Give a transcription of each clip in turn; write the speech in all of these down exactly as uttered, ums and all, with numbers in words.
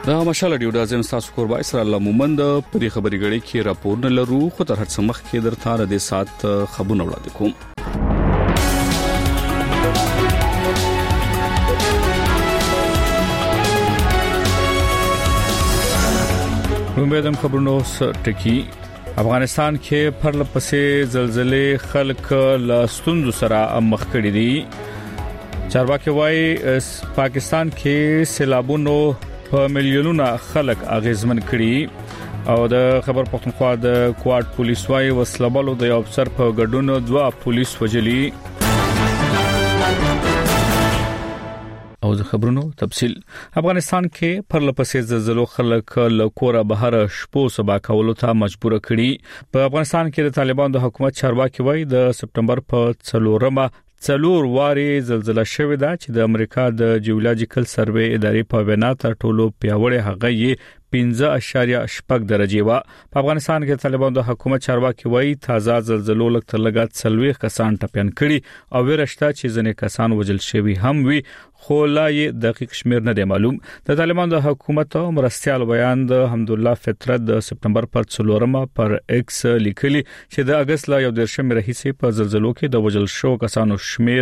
دا مشال ډیو د ازم تاسو قربای سره الله مومند په دې خبري غړي کې راپور نه لرو خو تر هڅه مخ کې درته را دي سات خبرونه وړاندې کوم. رومبدم خبرونو ټکی افغانستان کې پرلپسې زلزلې خلک له ستونزو سره مخ کړي دي. چارواکي وايي پاکستان کې سیلابونو په میلیونونو خلک اغیزمن کړي او د خبر پښتونخوا د کوارټ پولیس وايي وسلبلو د یو افسر په ګډون دوه پولیس وجلي. او د خبرونو تفصيل افغانستان کې پرلپسې زلزلو خلک له کوره بهر شپو سبا کولو ته مجبور کړي. په افغانستان کې د طالبانو د حکومت چارواکي وايي د سپټمبر په څلورمه څلور واري زلزلہ شوې ده چې د امریکا د جیولوجیکل سروې ادارې په وینا تر ټولو پیاوړې هغه یې پنځه اعشاریه شپږ درجه و. په افغانستان کې طالبانو د حکومت چارواکي وايي تازه زلزلو لږ تر لږه څلويخ کسان ټپيان کړي او ورشته چې ځنې کسان وجل شوي هم وي خو لا یې دقیق شمیر نه دی معلوم. د طالبانو د حکومت مرستيال بیان د حمدالله فطرت د سپټمبر پر څلورمه پر ایکس لیکلي چې د اگست لا یو درشم رئیسې په زلزلو کې د وجل شو کسانو شمیر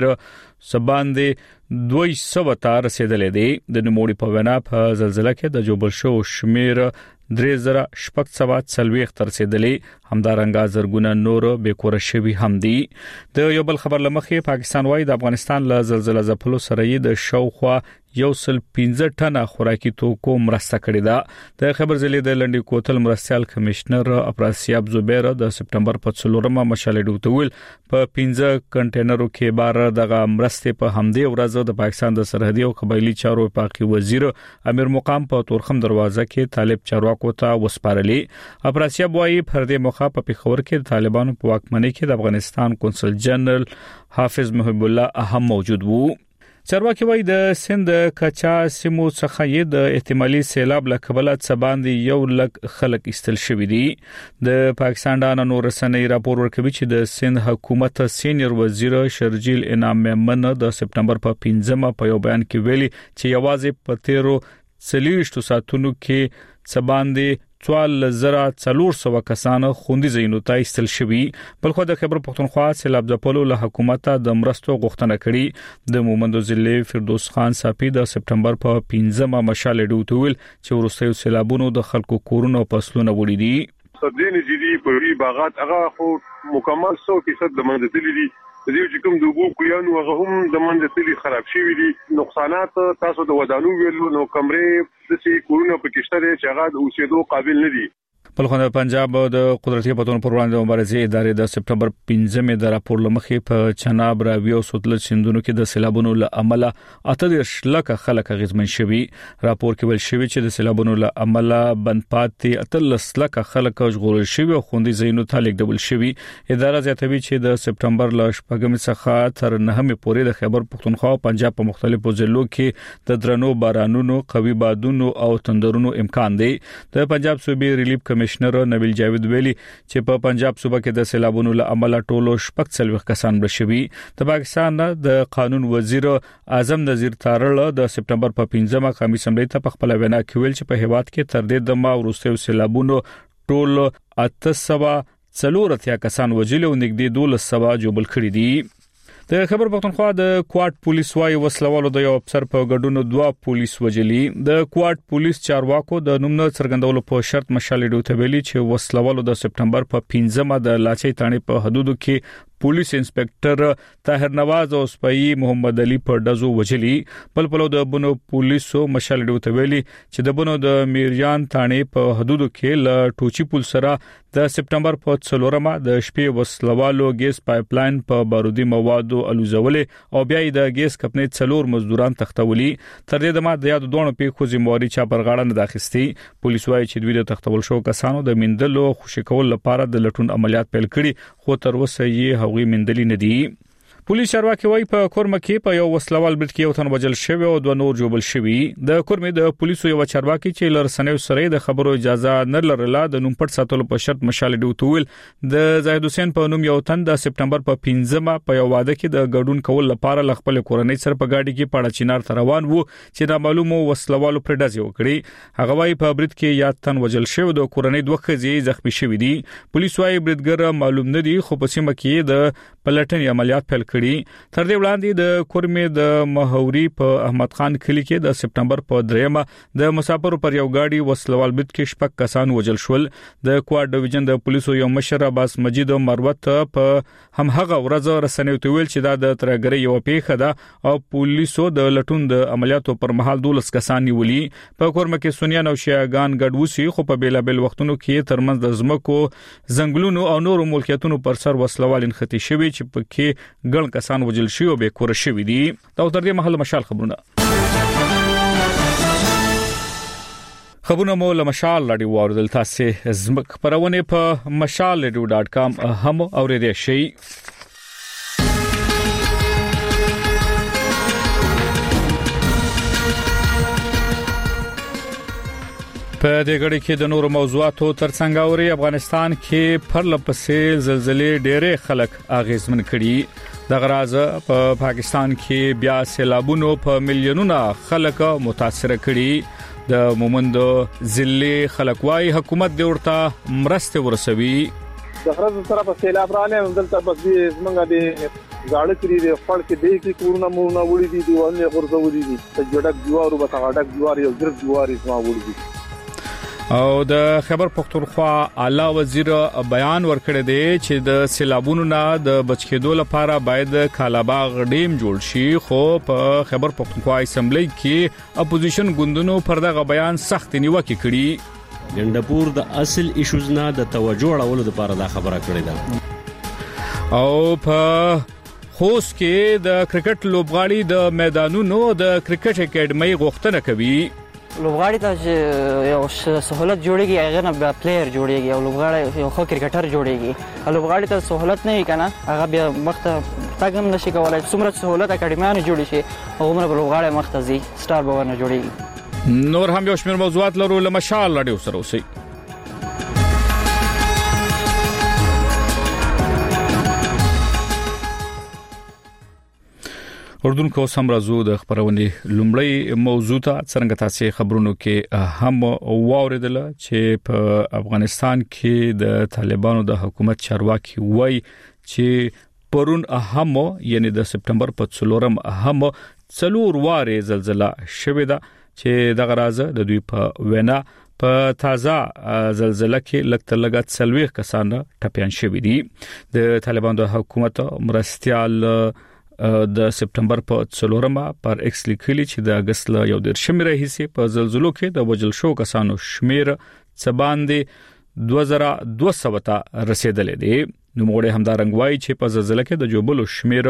سباندې دوه سوه ته رسیدلې دي. د نموړي په وینا په زلزلہ کې د جوبل شو شمیر درې زره شپږ سوه څلويخ تر رسیدلې همدارنګه زرګونه نور بیکور شوي هم دي. د یو بل خبر لمخې پاکستان وايي د افغانستان له زلزلہ ځپلو سره یې د شاوخوا یو سل پنځه ټنه خوراکي توکو مرسته کړې ده. د خبر ځلې د لنډي کوتل مرستيال کمشنر افراسیاب زبیر د سپټمبر په څلورمه مشال ډوتول په پنځه کنټینرو کې بار دغه مرسته په همدې ورځ د پاکستان د سرحدي او قبایلی چارو وفاقي وزیر امیر مقام په تورخم دروازه کې طالب چارواکو ته وسپارلې. افراسیاب وايي پر دې موخه په پیښور کې د طالبانو په واکمنۍ کې د افغانستان کونسل جنرال حافظ محب الله اهم موجود وو. چارواکي وايي د سند کچا سیمو څخه یې د احتمالي سیلاب له کبله څباندې یو لک خلک استل شوې دي. د پاکستان د نور رسنۍ راپور ورکوي چې د سند حکومت سینیئر وزیر شرجیل انعام من د سپټمبر په پنځمه په یو بیان کې ویلي چې یوازې په تیرو څلويشتو ساعتونو کې څباندې څوال زرا څلور سوه کسانو خوندي زینو ته استل شوي. بلخو د خبر پښتونخوا سیلاب ځپلو له حکومت د مرستو غوښتنه کړې. د مومندو ضلع فردوس خان صافي د سپټمبر په پنځمه مشال ډوتول چې ورسته سیلابونو د خلکو کورونو فصلونه وړي دي. سبزی نجدي په باغات هغه خو مکمل سو فیصد د منځلي دي. د دې چې کوم د وګو کویانو هغه هم د منځلي خراب شوي دي. نقصانات تاسو د ودانو ویلو نو کمرې د سي کورونو په کېشته چې هغه د اوسېدو قابل نه دي. بلخو د پنجاب د قدرتي پتون پر وړاندې مبارزې ادارې د سپټمبر پنځمه د راپور لمخې په چناب راوي او سوتل سندونو کې د سیلابونو له امله اته لک خلک غزمن شوي. راپور کې ویل شوی چې د سیلابونو له امله بندپاتې اته لک خلک ژغورل شوي او خوندي زینو ته لیږدول شوي. اداره زیاتوي چې د سپټمبر ل شپږم څخه تر نهمه پورې د خیبر پختونخوا او پنجاب په مختلفو ضلعو کې د درنو بارانونو قوي بادونو او تندرونو امکان دی. د پنجاب صوبې ریلیف کمیشنر نبیل جاوید ویلي چې په پنجاب صوبه کې د سیلابونو له امله ټولو شپږ څلويخ کسان بشوي. د پاکستان د قانون وزیر اعظم نذیر تارړ د سپټمبر په پنځمه قومي اسمبلی ته په خپل وینا کې ویل چې په هیواد کې تر دې دمه ورسته سیلابونو ټول اته سوه څلور اتیا کسان وجل او نږدې دولس سوه جوړ کړي دي. د خبر پښتونخوا د کوارټ پولیس وايي وسلوالو د یو افسر په ګډون دوه پولیس وجلي. د کوارټ پولیس چارواکو د نوم نه څرګندولو په شرط مشال ډوتویلي چې وسلوالو د سپټمبر په پنځمه د لاچي تانې په حدودو کې پولیس انسپکټر طاهر نواز او سپي محمد علي په دزو وجلي. بل پلو د بنو پولیسو مشال ډوتویلي چې د بنو د میریان تانې په حدودو کې ل ټوچی پول سره د سپټمبر په څلورمه د شپې وسلوالو ګیس پایپ لاین په بارودي موادو الوزولې او بیا د ګیس کمپنۍ څلور مزدوران تختولي. تر دې دمه د یاد دوه پیښو ذمہواری چا پر غاړه نه داخستي. پولیس وايي چې دوی د تختول شو کسانو د مندلو خوشی کول لپاره د لټون عملیات پیل کړي خو تر اوسه یې هغوی مندلي نه دي. پولیس چارواکي وايي په کورمه کې په یو وسلوال بریټ کې یو تن وجل شوی او دوه نور جوړل شوی. د کورمه د پولیسو یو چارواکي چې لرسنیو سره د خبرو اجازه نه لرله د نوم پټ ساتلو په شرط مشال ډوتول د زاهد حسین په نوم یو تن د سپټمبر په پنځمه په یو واده کې د ګډون کول لپاره خپل کورنۍ سره په گاډي کې پاړه چینار ته روان وو چې د معلومو وسلوالو پر ډز وکړي. هغه وايي په بریټ کې یا تن وجل شوی د کورنۍ دوه خزي زخمی شوی دي. پولیس وايي بریټګر معلوم نه دي خو په سیمه کې د پلټنې عملیات پیل کړي. تر دې وړاندې د کورمه د مهوري په احمد خان کلی کې د سپټمبر په دریمه د مسافرو پر یو گاډي وسلوال بریټ کې شپږ کسان وجل شول. د کواد ډیویژن د پولیسو یو مشر عباس مجید مروت په هم هغه ورځ رسنیو ته ویل چې دا د ترګری یو پیښه ده او پولیسو د لټون د عملیاتو پر مهال دولس کسان نیولي. په کورمه کې سنیان او شیعاګان ګډوسی خو په بیلابل وختونو کې ترمنځ د زمکو زنګلونو او نورو ملکیتونو پر سر وسلوال انختی شوی چې په کې ګڼ کسان وجل شي او به کور شوی دي. دا تر دې محل مشال خبرونه خبرونه مو له مشال لړۍ واردل تاسو زمک پرونه په مشال رادیو ډاټ کام هم اوریدئ شئ. په دې غړي کې د نورو موضوعاتو ترڅنګ اوري افغانستان کې پرلپسې زلزلې ډېرې خلک اغیزمن کړي. د غراز په پاکستان کې بیا سیلابونو په میلیونونو خلک متاثر کړي. د مومند ضلع خلک وايي حکومت د ورته مرسته ورسوي. د غراز سره په سیلاب رااله دلته بس دې زمونږ د زاړه کړي د خپل کې د کې کورونه مونږ وړي دي دیوالونه غرزولي دي د جوړک جوارو به تاړک جوار یو ډېر جواري زما وړي دي. او د خبر پختونخوا اعلی وزیر بیان ورکړی دی چې د سیلابونو نه د بچکیدو لپاره باید کالاباغ ډیم جوړ شي. خو په خبر پختونخوا اسمبلی کې اپوزیشن ګوندونو پر دغه بیان سخت نیوکه کړي. ګندپور د اصل ایشوز نه د توجه اړولو لپاره دا خبره کړې ده. او په خوست کې د کرکټ لوبغاړي د میدانونو د کرکټ اکیډمي غوښتنه کوي. لوبغاړي ته یو سہولت جوړيږي هغه نه پلیئر جوړيږي او لوبغاړي یو خو کرکټر جوړيږي. لوبغاړي ته سہولت نه کنه هغه بیا مخته تاګم نشي کولای. څومره سہولت اکیډمیانو جوړي شي هغه لوبغاړي مخته زی سٹار باور نه جوړيږي. نور هم یو شمېر موضوعات لرو له مشال رادیو سره اوسئ. اردن کو سم راځو د خبرونې لومړی موضوع ته څنګه تاسو خبرونو کې هم واوریدل چې په افغانستان کې د طالبانو د حکومت چارواکي وای چې پرون هم یعنی د سپټمبر په څلورم هم څلور واره زلزلہ شوې ده چې د غرازه د دوی په وینا په تازه زلزلہ کې لکه لګات سلوي کسان ټپيان شوې دي. د طالبانو د حکومت مرستيال د سپټمبر په څلورمه پر ایکس لیکلي چې د اگست ل یو ډیر شمیر هيسي په زلزلو کې د وجل شو کسانو شمیر څباندې دوه زره دوه سوه ته رسیدلې دي. نو موږ هم دا رنګوای چې په زلزلہ کې د جوبلو شمیر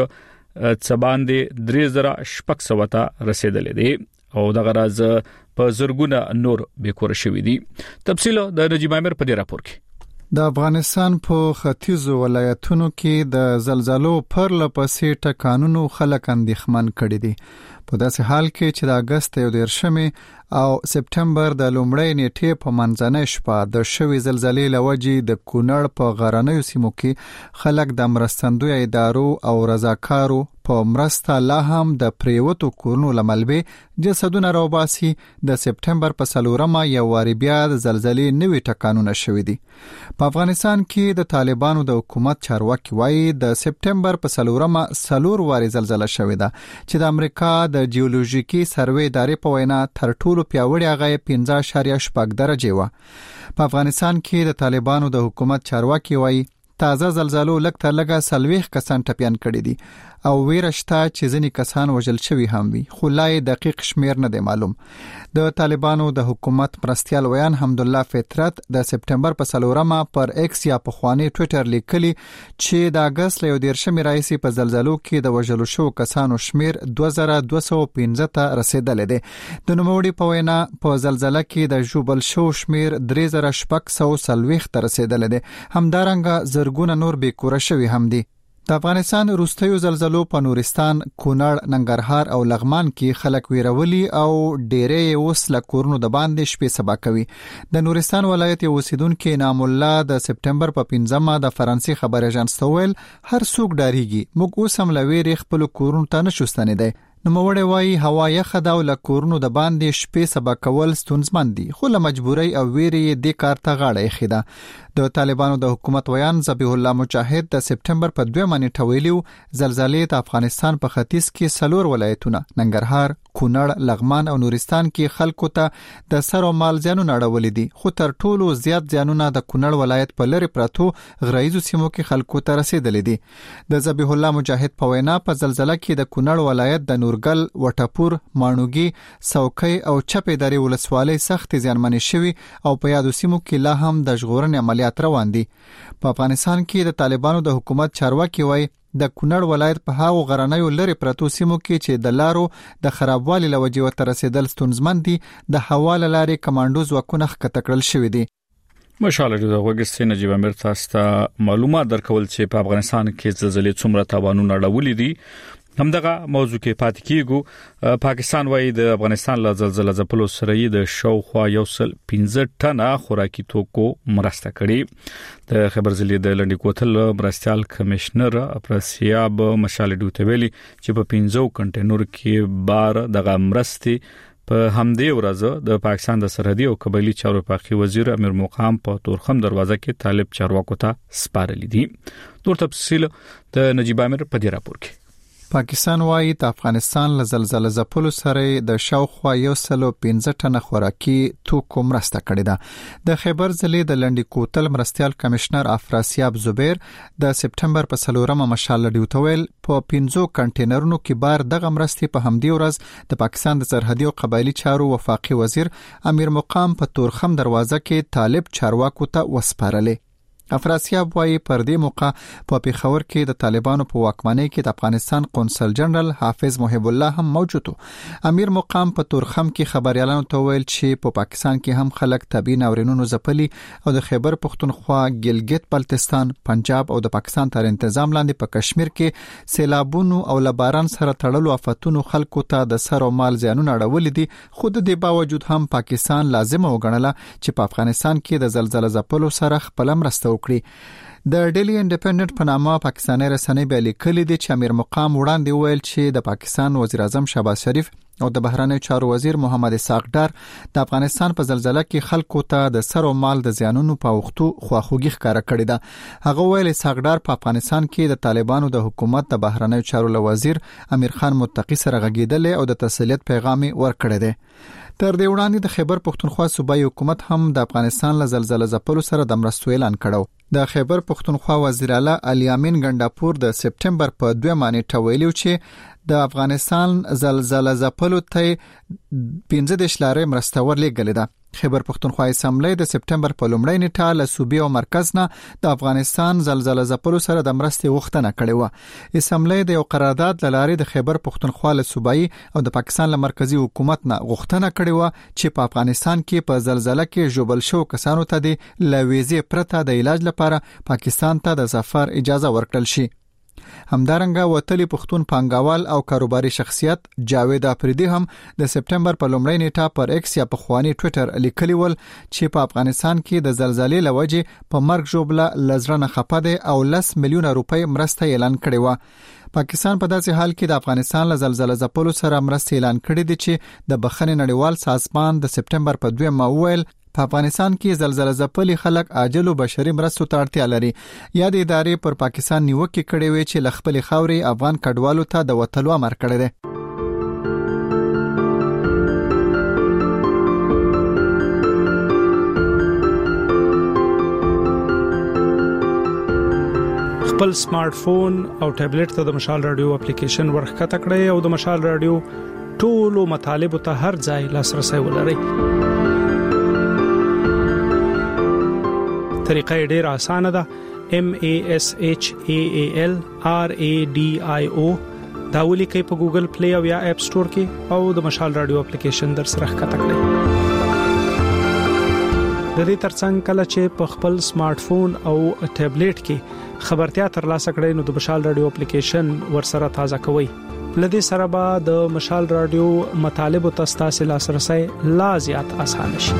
څباندې درې زره شپږ سوه ته رسیدلې دي او د غراز په زرګونه نور بیکور شوې دي. تفصیل د نجیب امیر په دې راپور کې. د افغانستان په ختیځو ولایتونو کې د زلزلو پر لپسې ټکانونو خلک اندېښمن کړي دي. په داسې حال کې چې د اگست یو دیرشمې او سپټمبر د لومړۍ نیټې په منځنۍ شپه د شوې زلزلې لوجې د کونړ په غرنیو سیمو کې خلک د مرستندوی ادارو او رضاکارو په مرسته لا هم د پریوتو کورونو لملبه جسدونه راوباسي. د سپټمبر په څلورمه یو واری بیا د زلزلې نوې ټکانونه شوې دي. په افغانستان کې د طالبانو د حکومت چارواکي وايي د سپټمبر په څلورمه څلور واری زلزلہ شوې ده چې د امریکا د جیولوژیکي سروې ادارې په وینا تر ټولو پیاوړی هغه پنځه اعشاریه شپږ درجه و. په افغانستان کې د طالبانو د حکومت چارواکي وايي تازه زلزلو لږ تر لږه سلويخ کسان ټپيان کړي دي او ویرشته چې ځینې کسان وژل شوي هم وي خو لا دقیق شمیر نه دی معلوم. د طالبانو د حکومت مرستيال ویان حمدالله فطرت د سپټمبر په څلورمه پر ایکس یا په خواني ټوئیټر لیکلي چې د اگست له دیرشمې راځي په زلزلو کې د وژلو شو کسانو شمیر دوه زره دوه سوه پنځه ته رسیدلی دی. د نوموړي په وینا په زلزلہ کې د ژوبل شو شمیر درې زره شپږ سوه څلوېښت ته رسیدلی دی. همدارنګه زرګونه نور بیکوره شوي هم دي. د افغانستان وروستیو زلزلو په نورستان، کونړ، ننګرهار او لغمان کې خلک ویرولي او ډېرې اوس له کورونو د باندې شپې سبا کوي. د نورستان ولایت یو اوسیدونکو انعام الله د سپټمبر په پنځمه د فرانسې خبر اژانس ته ویل هر څوک ډاریږي، موږ اوس هم له ویرې خپل کورونو ته نشو ستنېدی. نو موړې وایي هوا یخه ده او له کورونو د باندې شپې سبا کول ستونزمن دي، خو له مجبورۍ او ویرې دې کار ته غاړه ایښې ده. د طالبانو د حکومت ویان ذبیح الله مجاهد د سپټمبر په دویمه نیټه ویلي زلزلې د افغانستان په ختیځ کې څلور ولایتونه ننګرهار، کونړ، لغمان او نورستان کې خلکو ته د سر او مال زیانونه اړولي دي، خو تر ټولو زیات زیانونه د کونړ ولایت په لری پرتو غرایزو سیمو کې خلکو ته رسیدلي دي. د ذبیح الله مجاهد په وینا په زلزلہ کې د کونړ ولایت د نورګل، وټپور، مانوګي، څوکۍ او چپې درې ولسوالۍ سخت زیانمنې شوي او په یادو سیمو کې لا هم د ژغورنې عملیات روان دي. په افغانستان کې د طالبانو د حکومت چارواکي وایي د کونړ ولایت په هاو غرنیو لری پرتو سیمو کې چې د لارو د خرابوالي لوجې ورته رسیدل ستونزمن دي، د هوا له لارې کمانډو ځواکونه ښکته کړل شوي دي. مشاله د وګستې نجیب امیر تاسو ته معلومات درکول چې په افغانستان کې زلزلې څومره تاوانونه اړولې دي. همدغه موضوع کې پاتې کیږو. پاکستان وايي د افغانستان له زلزلې ځپلو سره یې د شاوخوا یو سل پنځه ټنه خوراکي توکو مرسته کړې. د خبر ځلې د لنډی کوتل مرستيال کمشنر افراسیاب مشال ډوتویلی چې په پنځو کنټینر کې بار دغه مرستې په همدې ورځ د پاکستان د سرحدي او قبایلی چارو پاخي وزیر امیر مقام په تورخم دروازه کې طالب چارواکو ته سپارلې دي. نور تفصیل د نجیب امیر په دې راپور کې. پاکستان وايي د افغانستان له زلزلې ځپلو سره د شاوخوا یو سل پنځه ټنه خوراکي توکو مرسته کړې ده. د خیبر ضلع د لنډی کوتل مرستيال کمشنر افراسیاب زبیر د سپټمبر په څلورمه مشال ډیوټویل په پنځو کنټینرونو کې بار دغه مرستې په همدې ورځ د پاکستان د سرحدي او قبایلی چارو وفاقي وزیر امیر مقام په تورخم دروازه کې طالب چارواکو ته وسپارلې. افراسیاب وايي پر دې موقع په پیښور کې د طالبانو په واکمنۍ کې د افغانستان قونسل جنرال حافظ محب الله هم موجود و. امیر مقام په تورخم کې خبريالانو ته ویل چې په پاکستان کې هم خلک طبي ناورینونو ځپلي او د خیبر پختونخوا، ګلګت بلتستان، پنجاب او د پاکستان تر تنظیم لاندې په کشمیر کې سیلابونو او لباران سره تړلو آفتونو خلکو ته د سر او مال زیانونه اړولې دي. خو د دې باوجود هم پاکستان لازم وګڼله چې په افغانستان کې د زلزلې ځپلو سره خپل مرسته وکړي. د ډیلی انډیپندنت په نامه پاکستاني رسنۍ به لیکلي دي چې امیر مقام وړاندې ویل چې د پاکستان وزیر اعظم شهباز شریف او د بهرنیو چارو وزیر محمد اسحاق ډار د افغانستان په زلزلہ کې خلکو ته د سر او مال د زیانونو په وختو خواخوږي ښکارا کړې ده. هغه ویل اسحاق ډار په افغانستان کې د طالبانو د حکومت د بهرنیو چارو وزیر امیر خان متقی سره غږیدل او د تسلیت پیغام ورکړی دی. تر دې وړاندې د خیبر پختونخوا صوبایي حکومت هم د افغانستان له زلزلې ځپلو سره د مرستو اعلان کړو. د خیبر پختونخوا وزیر اعلی علي امین ګنداپور د سپټمبر په دویمه نیټه ویلو چې د افغانستان زلزلې ځپلو ته پنځه دېرش لارې مرسته ورلېږلې ده. خیبر پختونخوا اسمبلی د سپټمبر په لومړۍ نیټه له صوبې او مرکز نه د افغانستان زلزلې ځپلو سره د مرستې غوښتنه کړې و. اسمبلی د یو قرارداد لارې د خیبر پختونخوا له صوبایي او د پاکستان له مرکزی حکومت نه غوښتنه کړې و چې په افغانستان کې په زلزلې کې ژوبل شو کسانو ته د لويزې پرته د علاج لپاره پاکستان ته د سفر اجازه ورکړل شي. همدارنګه وتلی پښتون پانګوال او کاروباري شخصیت جاوید افریدي هم د سپټمبر په لومړۍ نیټه پر ایکس یا په خواني ټوئیټر لیکلی ول چې په افغانستان کې د زلزلې لوجې په مرګ ژوبله لزرنه خپه ده او لس میلیونه روپۍ مرسته اعلان کړې و. پاکستان په داسې حال کې د افغانستان له زلزلې ځپلو سره مرسته اعلان کړې دي چې د بخښنې نړیوال سازمان د سپټمبر په دویمه ویل په افغانستان کې زلزلې ځپلي خلک عاجل او بشري مرستو ته اړتیا لري. یا د ادارې پر پاکستان نیوکه کړې وي چې لخپل خاوري افغان کډوالو ته د وټلو امر کړی دی. خپل سمارټ فون او ټابلیټ ته د مشال رادیو اپلیکیشن ورخکته کړئ او د مشال رادیو ټولو مطالبه ته هر ځای لاسرسي ولرئ. طریقه ډیره اسانه ده. M A S H A A L R A D I O دا ولیکئ په ګوګل پلی او یا اپ سٹور کې او د مشال رادیو اپلیکیشن در سره ښکته کړئ. د دې ترڅنګ کله چې په خپل سمارټ فون او ټابلیټ کې خبرتیا ترلاسه کړئ نو د مشال رادیو اپلیکیشن ورسره تازه کوئ. لدې سره به د مشال رادیو مطالب او تاسو لاسرسي لا زیات اسانه شي.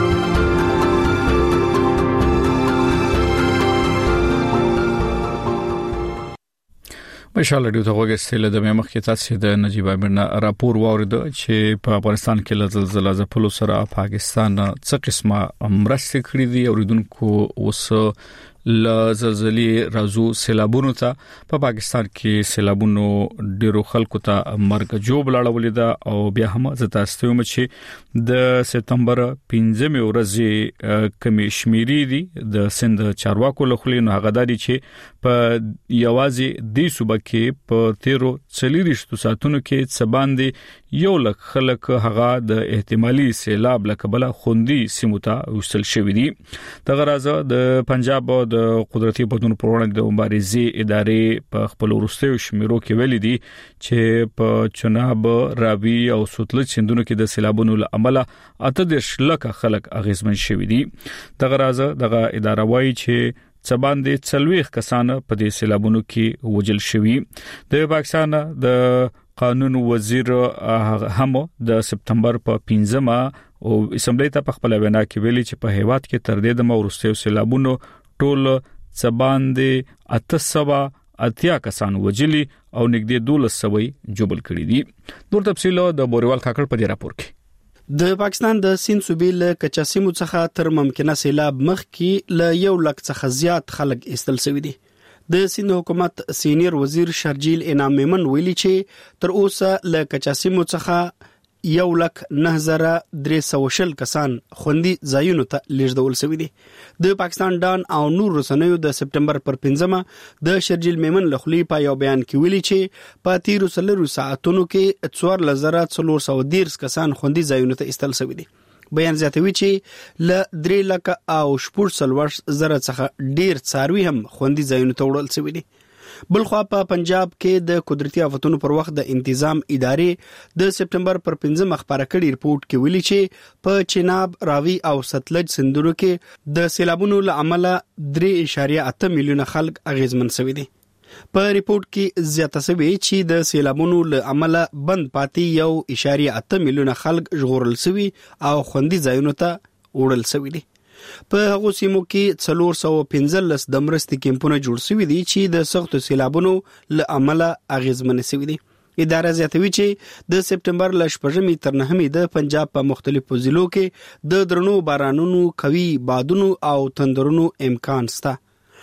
مشال رادیو ته وګورئ د مخ کې تاسو د نجیب امرنا راپور واورید چې په افغانستان کې له زلزلې ځپلو سره پاکستان څه قسمه مرستې کړې دي. اوریدونکو اوس ل زلزلې رازو سیلابونو ته په پا پاکستان کې سیلابونو ډیرو خلکو ته مرګ جوړ لاړولې ده او بیا هم زتا ستوم چې د سپتمبر پنځمې ورځې کمی شمیري دي د سند چارواکو لخوا نو هغه دادي چې په یوازې د صوبه کې په تیرو څلورشتو ساعتونو کې څباندې یو لک خلک هغه د احتمالي سیلاب لکبله خوندي سیمو ته وصل شوې دي. د غرازه د پنجاب د قدرتي بدلون پر وړاندې د مبارزې ادارې په خپل ورستیو شمیرو کې ویلي دي چې په چناب، راوي او سوتلج سیندونو کې د سیلابونو لامل اته دېرش لکه خلک اغیزمن شوي دي. د غرازه دغه اداره وايي چې څباندې څلويخ کسان په دې سیلابونو کې وجل شوي. د پاکستان د قانون وزیر هم د سپتمبر په پنځمه او اسمبلی ته په خپل وینا کې ویلي چې په هیواد کې تر دې د مورستیو سیلابونو ټول څباندې اته سوه اتیا کسان وجلی او نږدې دولس سوه جوبل کړي دي. نور تفصیل د بوریوال کاکړ په دې راپور کې. د پاکستان د سیند صوبې له کچاسیمو څخه تر ممکنه سیلاب مخ کې له یو لک څخه زیات خلک استل شوی دي. د سیند حکومت سینیر وزیر شرجیل انعام میمن ویلي چې تر اوسه له کچاسیمو څخه یو لک نه زره درې سوه شل کسان خوندي ځایونو ته لیږدول شوي دي. د پاکستان ډان او نور رسنیو د سپتمبر پر پنځمه د شرجیل میمن لخوا په یو بیان کې ویلي چې په تیرو څلورو ساعتونو کې څوارلس زره څلور سوه دېرش کسان خوندي ځایونو ته ایستل شوي دي. بیان زیاتوي چې ل درې لک او شپږ څلوېښت زره څخه ډیر څاروي هم خوندي ځایونو ته وړل شوي دي. بلخوا په پنجاب کې د قدرتي آفتونو پر وخت د تنظیم ادارې د سپتمبر پر پنځمه خبره کړي رپورت کې ویلي چې په چناب، راوي او ستلج سیندونو کې د سیلابونو له امله درې اعشاریه اته میلیونه خلک اغیزمن شوي دي. په ریپورت کې زیاته شوی چې د سیلابونو له امله بند پاتې یو اعشاریه اته میلیونه خلک ژغورل شوي او خوندي ځایونو ته وړل شوي دي. په هغو سیمو کې څلور سوه پنځلس د مرستې کیمپونه جوړ شوي دي چې د سختو سیلابونو له امله اغیزمن شوي دي. اداره زیاتوي چې د سپتمبر ل شپږمې تر نهمې د پنجاب په مختلفو ضلعو کې د درنو بارانونو، قوي بادونو او تندرونو امکان شته.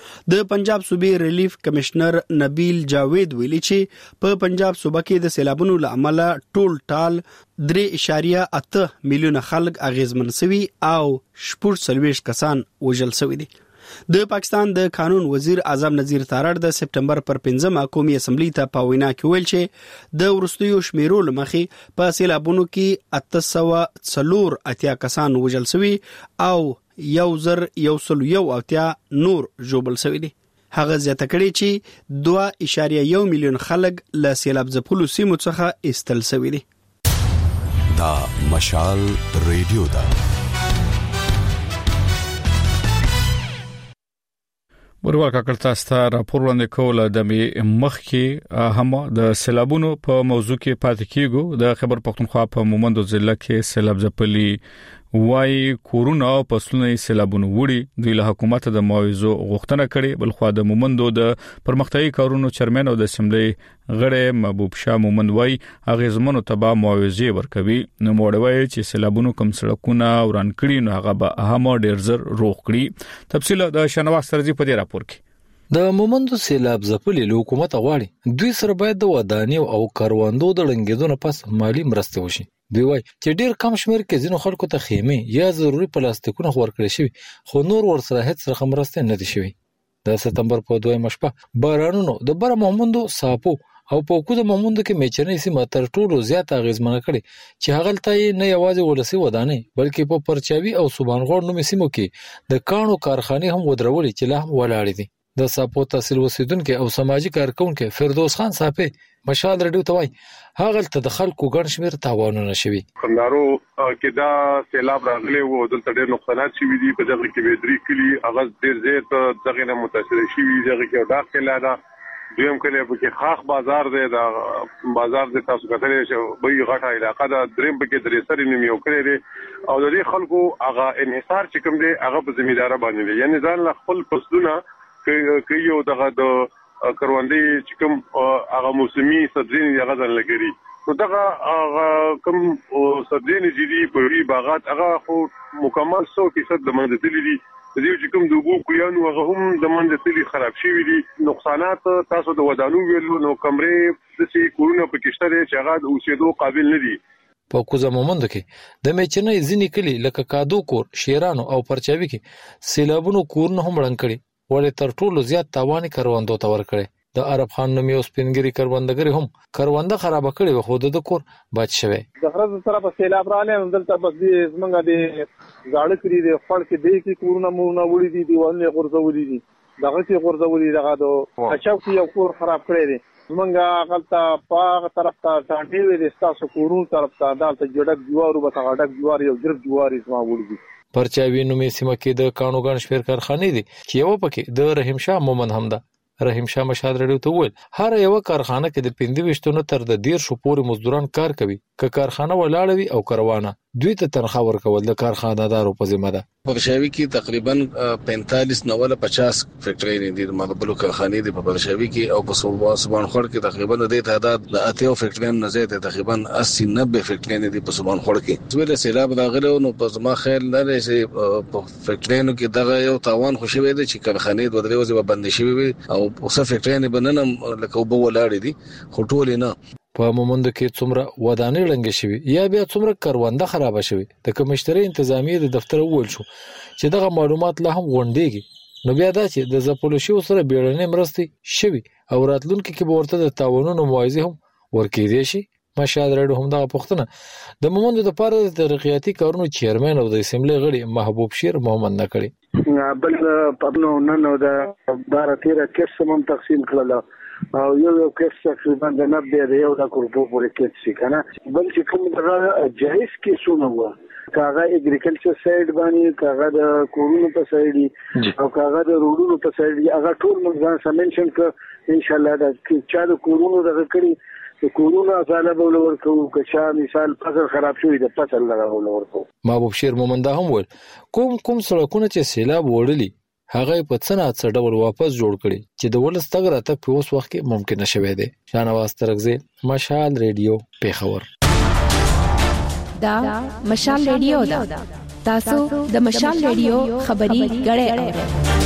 د پنجاب صوبې ریلیف کمشنر نبیل جاوید ویلي چې په پنجاب صوبه کې د سیلابونو له امله ټول ټال درې اعشاریه اته میلیونه خلک اغیزمن شوي او شپږ څلوېښت کسان وژل شوي دي. د پاکستان د قانون وزیر اعظم نذیر تارړ د سپتمبر پر پنځمه قومي اسمبلی ته په وینا کې ویل چې د ورستیو شمیرو لمخې په سیلابونو کې اته سوه څلور اتیا کسان وژل شوي او یو زر یو سل یو اتیا نور جوبل شوي دي. هغه زیاته کړي چې دوه اعشاریه یو میلیون خلک له سیلاب ځپلو سیمو څخه ایستل شوي دي. دا مشال ریډیو دا بوریوال کاکړ تاسو ته راپور وړاندې کوله د مخ کې هم د سیلابونو په موضوع کې پاتې کیږو. د خیبر پختونخوا په مومندو ضلع کې سیلاب ځپلي وای کورونه او فصلونه سیلابونه وړي. دوی له حکومت د معاوضو غوښتنه کړې. بلخو د مومندو د پرمختیايي کارونو چیرمن او د اسمبلی غړي محبوب شاه مومند وای هغه زمونو تبا معاوضه ورکوي. نو موړوي چې سیلابونو کم سړکونه وران کړي نو هغه به اهم ډیر زر روغ کړي. تفصیل د شنواز سرجی په دې راپور کې. د مومندو سیلاب ځپلي حکومت غواړي دوی سره باید د ودانیو او کاروندو د لنګیدو نه پس مالی مرسته وشي. دوی وایي چې ډیر کم شمیر کې ځینو خلکو ته خیمه یا ضروري پلاستیکونه ورکړل شوی خو نور ورسره هیڅ رقم مرسته نه دي شوی. د سپتمبر په دویمه شپه بارانونو د بر مومندو ساپو او په کوم مومندو کې میچنې سیمه تر ټولو زیات اغیزمنه کړي چې هغه ته نه یوازې ولسی ودانې بلکې په پرچاوي او سبحان غوړ نومې سیمو کې د کانو کارخانه هم ودرولې چې لا هم ولاړې دي. د ساپو تحصیل وسیدونکو او سماجی کارکونکو فردوس خان صاحب مشال رډیو ته وای هغه ته د خلکو ګڼ شمیر تاوانونه شوي کندارو کې دا سیلاب راغلی وو دلته ډېر نقصانات شوي دي په دغه کې به درې کلی هغه ډېر زیات دغه نه متاثر شوي دغه کې داخله ده دویم کلی په کې خاص بازار دی دا بازار د تاسو کتلې چې به غټه علاقه ده دریم په کې درې سره نیمه یو کړی دی او د دې خلکو هغه انحصار چې کوم دی هغه په ځمیدار باندې دی یعنی ځان خپل فصلونه کې یو دغه د کروندې چې کوم هغه موسمي سبزي هغه ځان لګري نو دغه کوم سبزي نه دي په باغات هغه خو مکمل سو فیصد د منځ تللی دي د دې چې کوم د وګو کویانو هغه هم د منځ تللی خراب شوی دي نقصانات تاسو د ودانو ویلو نو کمرې د سي کورونه په کېشته دي چې هغه د اوسېدو قابل نه دي په کوزه مومند کې د میچنې ځینې کلی لکه کادو کور شیرانو او پرچاوي کې سیلابونو کورونه هم ړنګ کړي ولې تر ټولو زیات تاوان کروندو ته ورکړي د عرب خان نوم یو سپینګری کروندګری هم کرونده خراب کړي خو د کور بچ شوی د غرض سره په سیلاب رااله دلته بس دې زمونږه دې زاړه کړی د خپل کې دې کې کورونه مونږه وړي دي دیوالونه غرزولې دي دغه کې غرزولې دغه د اچاو کې یو کور خراب کړی دي زمونږه غلطه په طرف ته ټانټي وي د تاسو کورونو طرف ته دالته جوړک جوارو به غړک جوار یو ډېر جوار اسما وړي دي پرچاوي نومې سیمه کې د کانو ګڼ شمېر کارخانې دي چې یو پکې د رحیم شاه مومن هم ده رحیم شاه مشهد رډیو ته وویل هر یو کارخانه کې د پنځه ویشتو تر د ډیر شو پورې مزدوران کار کوي که کارخانه ولاړ وي او کاروانه دوی ته تنخواه ورکول د کارخانه‌دارو په ذمہ ده پرشاوي کې تقریبا پینتالیس نه ولا پچاس فیکټری دي د مالبلو کارخانې دي په پرشاوي کې او په سبحان خور کې تقریبا د تعداد د اتیو فیکټری نه زیات تقریبا اسی نوي فیکټری دي په سبحان خور کې زویل سیلاب راغله نو په زما خیال نه لري چې په فیکټری کې دغه یو تاوان خوشوي دي چې کارخانې د درې وځي بند شي او اوسه فیکټری بننه لکه وبو ولاړ دي خټول نه په مومند کې څومره ودانې لنګ شوی یا بیا څومره کرونده خراب شوی د کمشتري انتظامیه د دفتر اول شو چې دغه معلومات لا هم غونډيږي نو بیا دا چې د زپولشي سره بیړنۍ مرستې شوی او راتلونکي کې به ورته د تعاونونو موایزه هم ورکېدي شي مشهد رډو هم دغه پښتنه د مومند د پاره د ترقیاتي کارونو چیرمن او د اسمبلی غړي محبوب شیر محمد نکړي بل په نو نن د بارا تیرا کیسه هم تقسیم کړل او یو یو کیس تقریبا د نبض د یو د کورپو پورې کېد شي کنه بل چې کوم د جایز کیسونه و کاغه اګریکلچر سایډ باندې کاغه د کورونو په سایډ او کاغه د روډونو په سایډ هغه ټول موږ سمنشن ک ان شاء الله دا چې د کورونو د کړي د کورونو ازاله بول ورکو که مثال فصل خراب شوی د فصل لګول ورکو محبوب شیر مومند هم ول کوم کوم سړکونه چې سیلاب وړلي هغه په څنګه څه ډول واپس جوړ کړي چې د ولس تګ راته په اوس وخت کې ممکن نشوي دي شانواز ترغزي مشال ریډیو پیښور دا مشال ریډیو دا تاسو د مشال ریډیو خبري غړې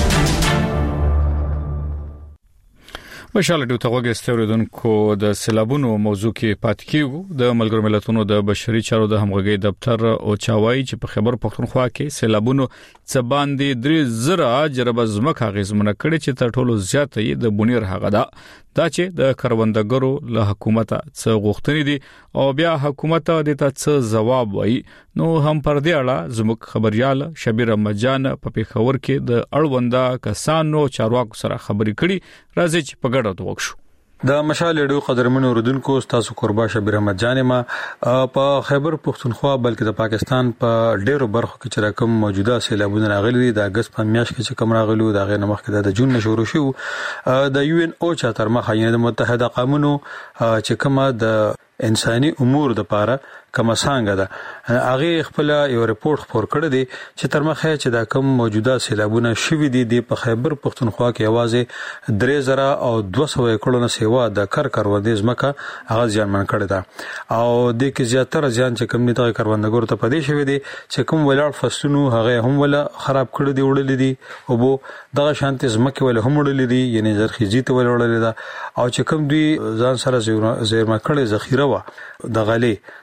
مشال ډیو ته وګستوریدونکو د سیلابونو موضوع کې پات کیږو د ملګرو ملتونو د بشري چارو د همغږي دفتر او چاوي چې په خبر پښتونخوا کې سیلابونو څه باندې درې زره جربه زمکه غزمنه کړي چې تر ټولو زیات یې د بونیر هغه ده دا چې د کروندګرو له حکومت څخه غوښتنې دي او بیا حکومت د ته څه جواب وایي نو هم پر دې اړه زموږ خبريال شبیر مجان په پیښور کې د اړونده کسانو چارواکو سره خبرې کړي راځي چې په ګډه وکړو د مشال ډیو قدرمنو اوردونکو تاسو قربا شبیر احمد جان ما په خیبر پښتونخوا بلکې د پاکستان په ډیرو برخو کې چې رقم موجوده سیلابونه راغلي د اگست په میاشت کې چې کوم راغلو د غیر مخکې د جون شروع شو د یو ان او چا تر مخه د متحده قومونو چې کومه د انساني امور د پاره کومه څنګه ده هغه خپل یو ریپورت خبر کړی دی چې تر مخه چې دا کوم موجوده سیلابونه شوي دي د په خیبر پښتونخوا کې आवाज درې زره او دوه سوه کلونه سیوا د کار کاروندې ځمکه هغه ځانمن کړی ده او د کې زیاتره ځان چې کوم نیټه کاروندګر ته پدې شوی دی چې کوم ولاړ فصلونو هغه هم ولا خراب کړی دی وړل دي او بو دغه شانتي ځمکه ول هم وړل دي یعنی زرخیزي ته وړل دي او چې کوم دوی ځان سره زیرمه کړی ذخیره د غلې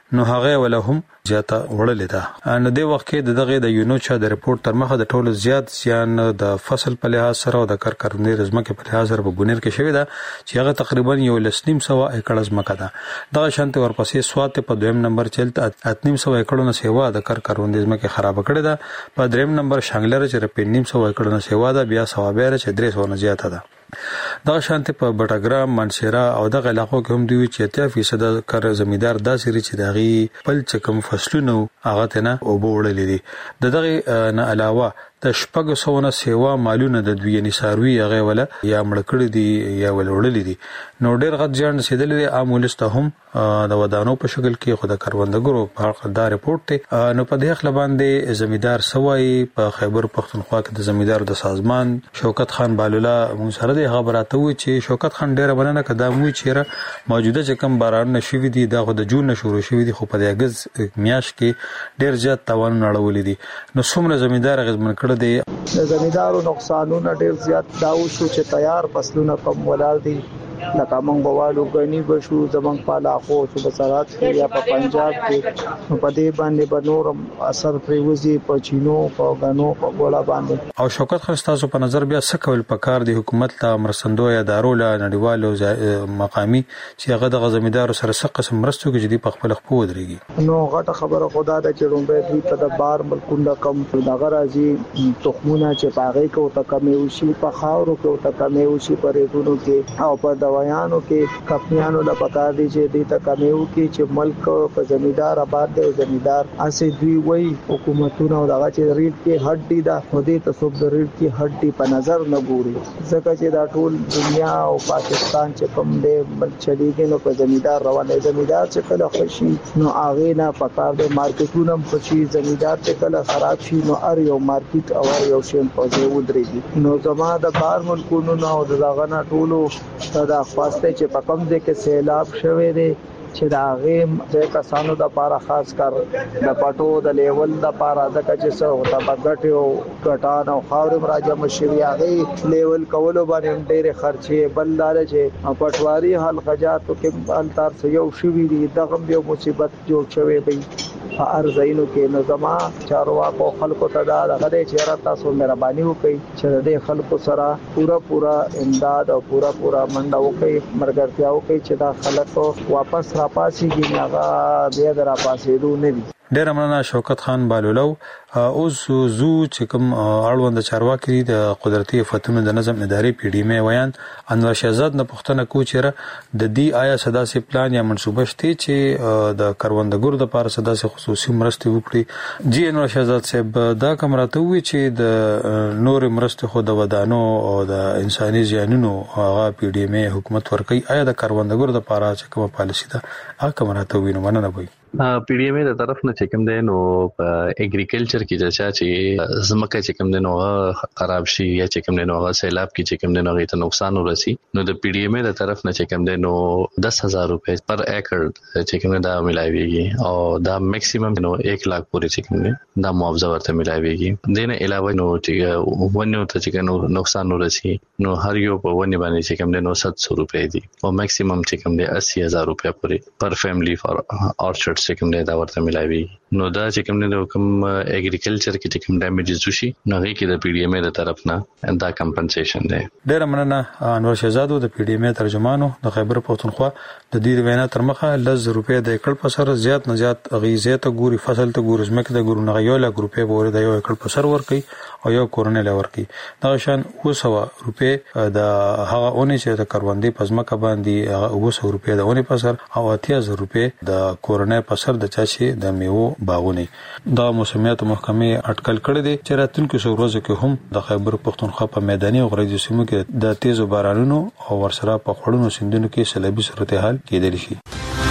نو هغه ولا هم زیاته وړلې ده. نو د وخت کې دغه د یونوچا د ریپورت تر مخه د ټولو زیات زیان د فصل په لحاظ سره او د کارکړنې رزمکه په لحاظ سره په ګونیر کې شوې ده چې هغه تقریبا یو لسنیم سو ایکړ رزمکه ده. دغه شانته ورپسې سوات په دویم نمبر چلته اتنیم سو ایکړونو سیوا د کارکړوندې رزمکه خراب کړې ده. په دریم نمبر شانګلر چې په نیم سو ایکړونو سیوا ده بیا سوابیر چې درې سو نه زیاته ده. دغه شانته په بټاګرام منشيرا او دغه علاقو کې هم دوی چې اتیا فیصد کار زمیدار داسې ری چې دغه پل چکم فصلونه هغه ته نه او بوړلې دي. دغه نه علاوه د شپږ سوونه سیوا مالونه د دوی نثاروي هغه ولا یا مړکړې دي یا ولوړلې دي. نو ډېر غټ ځان سیدلې عامولسته هم د ودانو په شکل کې خود کاروندګرو په حق دا ریپورت ته نو په دې خپل باندې زمیدار سوای په خیبر پختونخوا کې د زمیدار د سازمان شوکت خان بالولا مون سره د خبراته و چې شوکت خان ډېر بلنه کدا مو چیرې موجوده چې کم باران نشوي دي دا خو د جون شروع شوی دي خو په دې اگست میاش کې ډېر زیات تاوان نړولې دي. نو څومره زمیدار غزمن کړه دي د زمیدارو نقصانونه ډېر زیات داو شو چې تیار فصلونه کم ولال دي لکه موږ بوالو غنی بشو زمنګ پالا خو چې بسرات کې یا په پنجاب کې په دې باندې بنورم اثر پریوزي په چینو په غنو په ګولا باندې. او شوکت خان تاسو په نظر بیا څه کول پکار دی حکومت ته مرسندو یا ادارو له نړیوالو مقامی چې هغه د زمیدارو سره څه قسم مرستو کې جدي په خپل خپل ودرېږي. نو غټه خبره خدا د چړومبه دوی په د بار ملکونده کم دغه راځي تخمونه چې پاغې کو ته کمې وشي په خاورو کې ته کمې وشي پرېدونو کې او په دوايانو کې کپنیانو لا پکار دي چې دې ته کمیو کې چې ملک په زمیدار آباد دی او زمیدار اسې دوی وای حکومتونه او دغه چې ریټ کې هډ دي دا خو دې ته سب د ریټ کې هډ دي په نظر نه ګوري ځکه چې دا ټول دنیا او پاکستان چې کوم دې ملک چلیږي نو په زمیدار روانه زمیدار چې کله خوشي نو هغه نه پکار دي مارکیټونه خوشي زمیدار چې کله خراب شي نو ار یو مارکیټ او یو شین په ځای ودرېږي. نو زما د بار ملکونو نو دغه نه ټولو دا خاص چې په کوم ځای کې سیلاب شوه دی چې دا غیم د کسانو د لپاره خاص کر د پټو د لیول د لپاره د کچې سره او تبګټ او ګټان او خاور راځه مشریاغي لیول کولو باندې ډېر خرچې بل دار چې پټواری حل خجات کې انتر سيو شوی دي دغه یو مصیبت جوړ شوی دی ارزاینو کې نظام چارواکو خلکو ته دا غږی چې راته سو مهرباني وکړي چې د خلکو سره پورا پورا امداد او پورا پورا منډه وکړي مرګرتیا وکړي چې دا خلکو واپس را پاسي کې هغه بیا درا پاسې دو نه دي. ډېر مننه شوکت خان بالولو. اوس زو چې کوم اړوند چارواکي د قدرتي فتونو د نظم اداري پی ډی مې ویان انور شهزاد نه پښتنه کو چیرې د دې آیا صداسي پلان یا منصوبه شته چې د کروندګرو د لپاره صداسي خصوصي مرستې وکړي. جی انور شهزاد صاحب دا کوم راته وی چې د نور مرستې خو د ودانو او د انساني زیانونو هغه پی ډی مې حکومت ورکړي آیا د کروندګرو د لپاره چې کومه پالیسی ده هغه کوم راته وی نو مننه وي. پی ډی ایم د طرف نه چې کوم دی نو په اګریکلچر کې چې زمکه چې کوم دی نو خراب شي یا چې کوم دی نو سیلاب کې چې کوم دی نو ته نقصان ورسي نو د پی ډی ایم د طرف نه چې کوم دی نو دس هزار روپے پر ایکڑ چې کوم دا ملایويږي او دا میکسیمم نو ایک لاکھ پورې چې کوم دی دا معاوضه ورته ملایويږي. دینه علاوه نو چې ونه ته چې کوم نقصان ورسي نو هر یو په ونه باندې چې کوم دی نو سات سو روپے دي او میکسیمم چې کوم دی اسی هزار روپے پورې پر فیملی فار اورچارډ چې کوم دی دا ورته ملایوي. نو دا چې کوم دی کوم اګریکلچر کې چې کوم ډیمیجز وشي نو هغه کې د پی ډی ایم د طرف نه دا کمپنسیشن دی. ډیر مننه انور شهزادو د پی ډی ایم ترجمانو د خیبر پختونخوا د دې وینا تر مخه لز روپے د ایکړ په سر زیات نه زیات غیزه ته ګوري فصل ته ګوري زمکه د ګورو نه یو لک روپے پورې د یو ایکړ په سر ور کوي او یو کورنۍ لور کوي. دا شان وسو روپے د هغه اونې چې د کروندې پزماکه باندې وسو روپے د اونې په سر او اتیا زره روپے د کورنۍ په سر د چا چې د میوه باغونه دا موسمیات محکمه اټکل کړی دی چې راتلونکو څو ورځې کې هم د خیبر پختونخوا په میداني او غربي سیمو کې د تیزو بارانونو او ورسره په خړونو سیندونو کې سیلابي صورتحال کېدلی شي.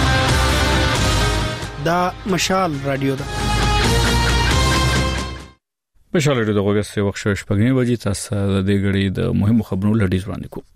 دا مشال رادیو ده. مشال رادیو دغه څه وخت شپږنی بجې تاسو د دې غړي د مهمو خبرونو لړۍ وړاندې کوو.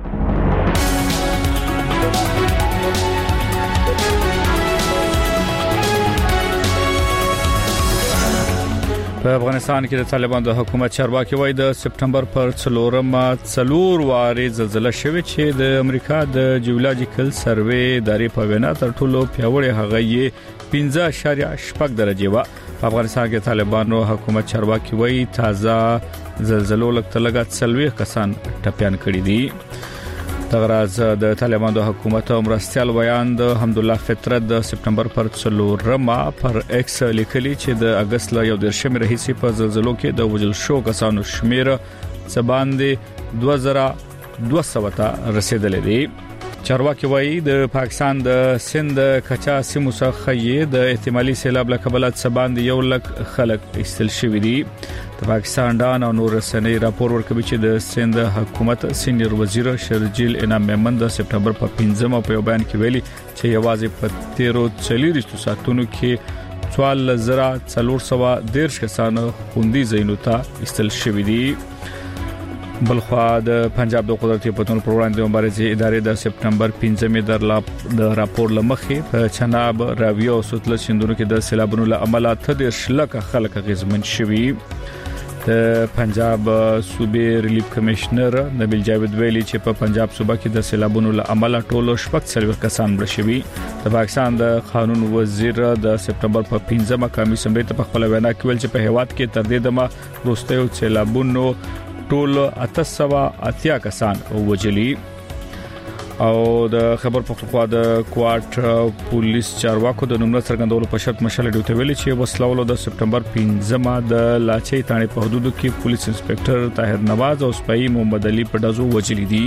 په افغانستان کې د طالبانو د حکومت چارواکي وایي د سپټمبر پر څلورم څلور واري زلزلہ شوه چې د امریکا د جیولوجیکل سروې ادارې په وینا تر ټولو پیاوړې هغه یې پنځه اعشاریه شپږ درجه و. په افغانستان کې طالبانو حکومت چارواکي وایي تازه زلزلو لکه لګات سلوي کسان ټپيان کړي دي. دغراز د طالبانو د حکومت او مرستيال ویان د حمدالله فطرت د سپتمبر پر څلورمه پر ایکس لیکلي چې د اگست ل یو درشم رئیسي په زلزلو کې د وجل شو کسانو شمیر سباندې دوه زره دوه سوه ته رسیدلې دي. چارواکي وایي د پاکستان د سند کچا سیمو څخه د احتمالي سیلاب لکبلات سباند یو لک خلک استل شوې دي. د پاکستان ډان او نور رسنۍ راپور ورکوي چې د سند حکومت سینیئر وزیر شرجیل انعام میمن د سپتمبر په پنځمه په بیان کې ویلي چې یوازې په تیرو څلورو ساعتونو کې څوال زرا څلور سوه دیرش کسان خوندي زینو ته استل شوې دي. بلخوا د پنجاب د قدرتي پتون پر وړاندې مبارزې ادارې د سپتمبر پنځمه د د راپور لمخې په چناب راوي او سوتل سندونو کې د سیلابونو له امله تدیر شلکه خلک غزمن شوي. د پنجاب صوبې ریلیف کمشنر نبیل جاوید ویلي چې په پنجاب صوبه کې د سیلابونو له امله ټولو شپږ څلور کسان مړ شوي. د پاکستان د قانون وزیر د سپتمبر په پنځمه کمی سمبې ته په خپل وینا کې ویل چې په هیواد کې تر دې دمه وروستیو سیلابونو ټول اته سوه اتیا کسان وجلی. او د خبر پختونخوا د کوارټ پولیس چارواکو د نومره څرګندولو په شرط مشال ډیوټ ویلي چې وسلوالو د سپتمبر پنځمه د لاچي تانې په حدودو کې پولیس انسپکټر طاهر نواز او سپای محمد علي په دازو وجلی دي.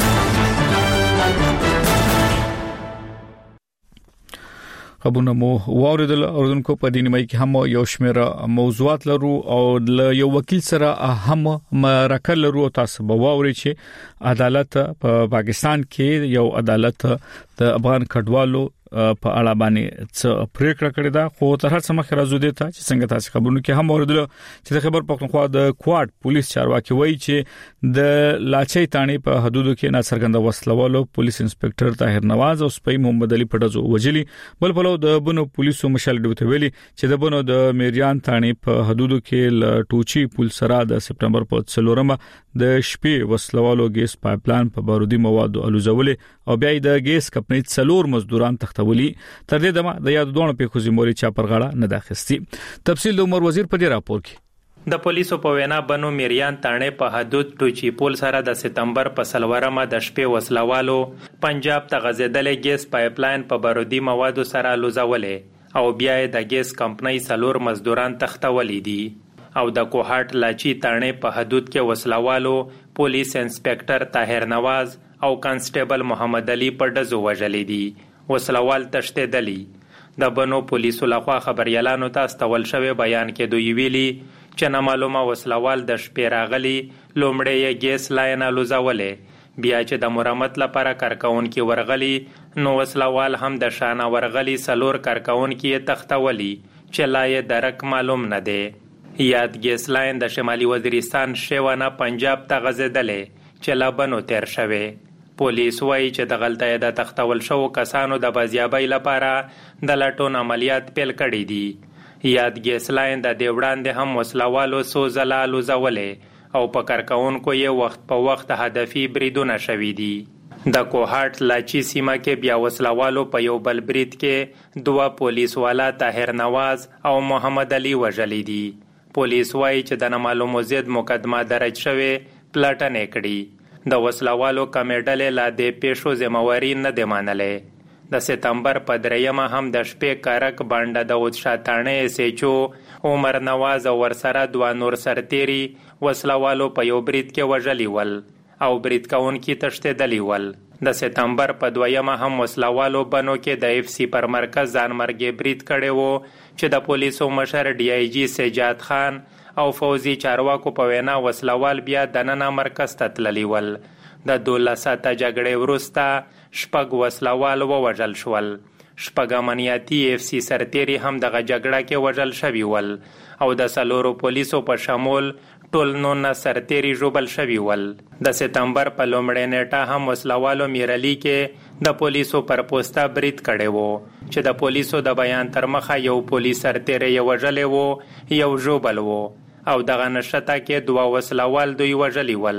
خبرونه مو واوریدل. اوردونکو په دې نیمه کې هم یو شمېر موضوعات لرو او ل یو وکیل سره هم مرکه لرو. تاسو به واورئ چې عدالت په پاکستان کې یو عدالت د افغان کډوالو په اړه باندې څه پریکړه کړې ده. خو تر هر څه مخکې راځو دې ته چې څنګه تاسو خبرونه کې هم اوریدل چې د خبر پختونخوا د کوارټ پولیس چارواکي وایي چې د لاچي تانې په حدودو کې ناڅرګند وسلوالو پولیس انسپکټر طاهر نواز او سپای محمد علي په دازو وجلی. بل په لور د بنو پولیسو مشال ډیوټ ویلي چې د بنو د میریان تانې په حدودو کې ل ټوچي پول سره د سپتمبر په څلورمه د شپې وسلوالو ګیس پایپلاین په بارودي موادو الوزولې او بیا د ګیس کمپنۍ څلور مزدوران تختولي. تر دې دمه د یاد دوه په خوځي موري چا پرغاړه نه داخستي. تفصیل د عمر وزیر په دې راپور کې. د پولیسو په وینا بنو میریان تانې په حدود ټوچي پول سره د سپتمبر په سلورمه د شپې وسلوالو پنجاب ته غځیدلې ګیس پایپلاین په بارودي موادو سره الوزولې او بیا د ګیس کمپنۍ څلور مزدوران تختولي دي. او د کوهاټ لاچي تانې په حدود کې وسلوالو پولیس انسپکټر طاهر نواز او کانسټیبل محمد علي په دزو وجلې دي. وسلوال تشتیدلی. د بنو پولیسو لخوا خبريالانو ته استول شوی بیان کې دوی ویلي چې نامعلومه وسلوال د شپې راغلي لومړی یې ګیس لاین الوزولې بیا چې د مرمت لپاره کارکونکو ورغلي نو وسلوال هم د شانه ورغلي سلور کارکونکو تختولي چې لا یې درک معلوم نه دی. یاد ګیس لاین د شمالي وزیرستان شیوانه پنجاب ته غځیدلې چې لا بنو تیر شوی. پولیس وایي چې د غلطۍ د تختول شو کسانو د بازیابۍ لپاره د لټون عملیات پیل کړي دي. یاد ګیس لاین د دې وړاندې هم وسلوالو څو ځله الوزولې او په کارکونکو یې وخت په وخت هدفي بریدونه شوي دي. د کوهاټ لاچي سیمه کې بیا وسلوالو په یو بل برید کې دوه پولیس والا طاهر نواز او محمد علي وژلي دي. پولیس وایي چې د نامعلومو ضد مقدمه درج شوې پلاټنې کړي. د وسلوالو کمې ډلې لا دې پیښو ذمہواري نه دی منلې. د سپتمبر په دریمه هم د شپې کارک باندې د اودشا تانې سېچو عمر نواز او ورسره دوه نور سرتيري وسلوالو په یو برید کې وژلي ول او برید کوونکي تښتېدلي ول. د سپتمبر په دویمه هم وسلوالو بنو کې د اف سی پر مرکز ځان مرګي برید کړي وو چې د پولیسو مشر ډي آی جی سجاد خان او فوزي چارواکو په وینا وسلوال بیا د نن مرکز ته تللی ول. د دولسه ساعته جګړې وروسته شپږ وسلوال ووژل شول. شپږ امنیتي اف سی سرتيري هم د جګړه کې وژل شوي ول او د سلورو پولیسو په شمول ټول نو نه سرتيري جوبل شوي ول. د سپتمبر په لومړۍ نیټه هم وسلوالو میرلی کې د پولیسو پر پوسټه برید کړي وو چې د پولیسو د بیان تر مخه یو پولیس سرتيري وژلې وو یو جوبل وو او دغه نشته کې دوه وسلوال دوی وژلي ول.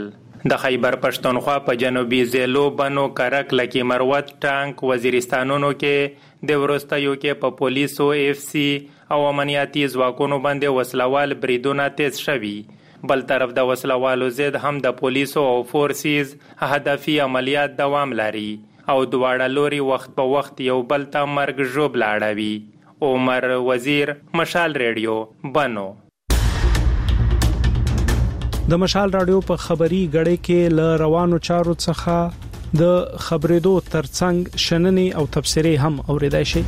د خیبر پښتونخوا په جنوبي ضلعو بنو کرک لکی مروت ټانک وزیرستانونو کې د ورستیو کې په پولیسو اف سی او امنیتي ځواکونو باندې وسلوال بریدونه تیز شوي. بل طرف د وسلوالو ضد هم د پولیسو او فورسز هدفي عملیات دوام لري او دواړه لوري وخت په وخت یو بل ته مرګ ژوبل اړوي. عمر وزیر، مشال ریډیو، بنو. د مشال رادیو په خبري غړې کې ل روانو چارو څخه د خبرېدو ترڅنګ شننې او تبصرې هم اوریدای شي.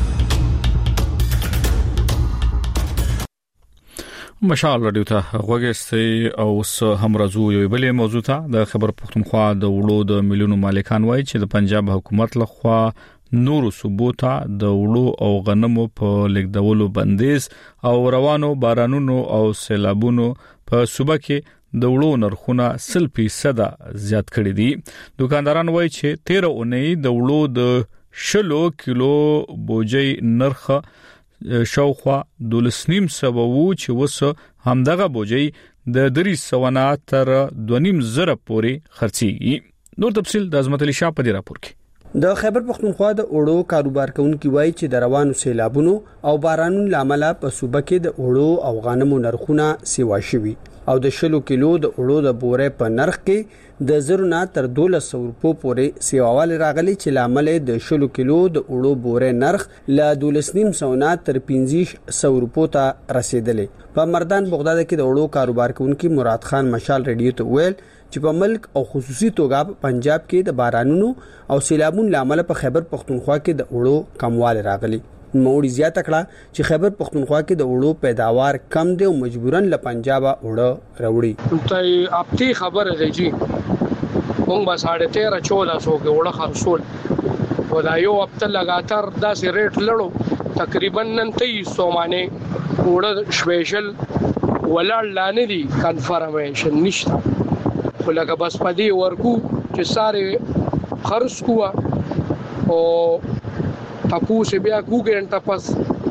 مشال رادیو ته غوږی او هم راځو یو بلې موضوع ته. د خبر پښتونخوا د وړو د ملیونو مالکان وایي چې د پنجاب حکومت لخوا نورو صوبوتا د وړو او غنمو په لیکدولو بندیز او روانو بارانونو او سیلابونو په صوبه کې د وړو نرخونه سل فیصد زیات کړي دي. دکانداران وایي چې تیره اونۍ د وړو د شلو کیلو بوجي نرخ شاوخوا دولسنیم سبو چې وس همدغه بوجي د درې سوه تر دوه نیم زره پورې خرڅيږي. نور تفصيل د عظمت علي شاه په دې راپور کې. د خیبر پښتونخوا د اوړو کاروبار کوونکي وایي چې د روانو سیلابونو او بارانونو لامل په صوبه کې د اوړو او غنمو نرخونه سیوا شوي او د شلو کیلو د اوړو د بورې په نرخ کې د زرو نه تر دولس سوه روپو پورې سیواوال راغلي چې لامل د شلو کیلو د اوړو بورې نرخ له دولس نیم سوه نه تر پنځه سوه روپو ته رسیدلې. په مردان بغداد کې د اوړو کاروبار کوونکي مراد خان مشال ریډیو ته ویل چې په ملک او خصوصي توګه په پنجاب کې د بارانونو او سیلابونو لامل په خیبر پښتونخوا کې د اوړو کمواله راغلي. نوړي زیاته کړه چې خیبر پښتونخوا کې د اوړو پیداوار کم دی او مجبورن له پنجاب اوړه راوړي. ته اپتی خبره دی جی مونږ به ساڑھے تیرہ چودہ سو کې اوړه خرڅول ولا یو هفته لګاتار داسې ریټ لړو تقریبا نن تیئیس سو باندې اوړه سپیشل ولاړ لانه دي کنفرمیشن نشته ولکه بس پدې ورکو چې ساره خرڅ کوه او تاسو بیا کوګنټه پس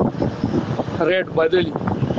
ریټ بدلی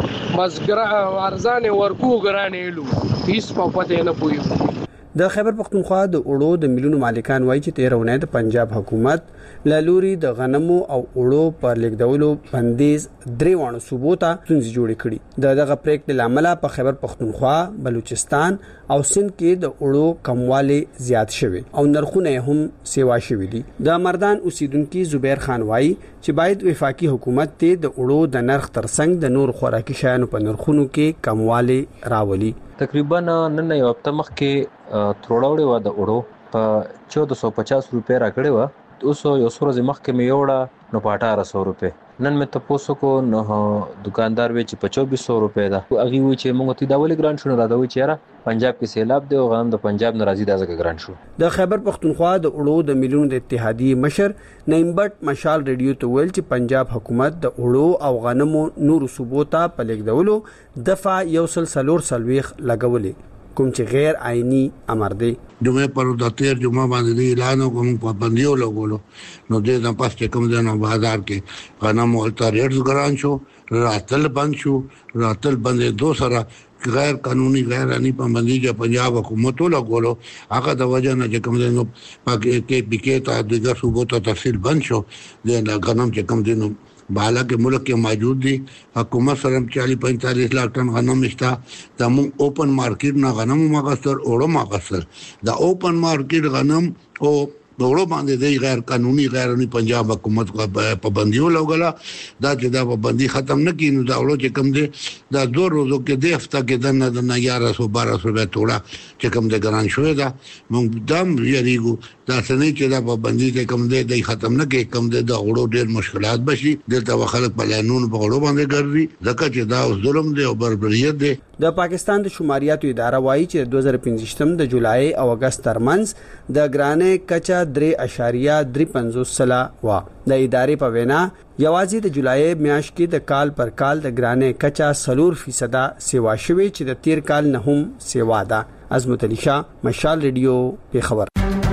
مزګرا ارزانه ورکو ګرانې لو هیڅ په پته نه پوي. د خیبر پښتونخوا د اوړو د ملیونو مالکان وایي چې تیر ونه د پنجاب حکومت لالوري د غنمو او اوړو پر لیکدولو بندیز درې وانه صوبو ته څنګه جوړ کړي. د دغه پریکټ لامل په خیبر پښتونخوا، بلوچستان او سند کې د اوړو کمواله زیات شوه او نرخونه هم سیوا شوه دي. د مردان اوسیدونکو زبیر خان وایي چې باید وفاقي حکومت ته د اوړو د نرخ ترڅنګ د نور خوراکي شیانو په نرخونو کې کمواله راولي. تقریبا نن یو هفته مخکې تروړاوړې و د اوړو په چودہ سو پچاس روپے راکړې و، اوس یو سورز مخکې مې یوړه نو په اٹھارہ سو روپے. نن مې تاسو کو نو دکاندار وی چې په چوبیس سو روپے دا اغي وی چې موږ ته دا ولې ګران شو را دا وی چې را پنجاب کې سیلاب دی او غنم د پنجاب ناراضي دا ځکه ګران شو. د خیبر پښتونخوا د اوړو د ملیونو د اتحادیه مشر نایمبټ مشال ریډیو ته ویل چې پنجاب حکومت د اوړو او غنمو نور صوبو ته په لیکدولو دفعه یو سل سلور سلويخ لګولې کوم چې غیر آئینی امر دی. جمعه پر د تیر جمعه باندې اعلان کوم پابندیو لګولو نو د نه پاس کوم د نو بازار کې غنم او ریټس ګران شو، راتل بند شو، راتل بندې دو سره غیر قانوني غیر انی پابندی چې پنجاب حکومت لګولو هغه د وجه نه چې کوم د نو پاکه کې بکې ته د صوبو ته تفصیل بند شو د غنم چې کوم د نو بالا کې ملک کې موجود دي. حکومت سره چالیس پینتالیس لاکھ ټن غنم شته. د مون اوپن مارکیټ نه غنم ماغستر اوړه ماغستر د اوپن مارکیټ غنم او دوړو باندې د غیر قانوني غیر انی پنجاب حکومت کو پابندیو لګولا دا چې دا پابندي ختم نه کینو دا وړو چې کوم دي دا دوه ورځو کې د هفته کې د نه د یازده سو بارہ سو به توړه چې کوم د ګران شوې دا موږ دم یریګو دا څنګه چې دا پابندي ته کوم دي د ختم نه کې کوم د وړو ډېر مشکلات بشي دلته خلک په لانون په وړو باندې ګرځي ځکه چې دا ظلم دی او بربریت دی. د پاکستان د شماریاتو اداره وایي چې دوه زره پنځه د جولای او اگست ترمنځ د ګرانې کچا درې اشاریه درې پنځوس سلا وا. د ادارې په وینا یوازې د جولای میاشت کې د کال پر کال د ګرانې کچا سلور فیصد سیوا شوی چې د تیر کال نه هم سیوا ده. عظمت علي شاه، مشال ریډیو، پیښور.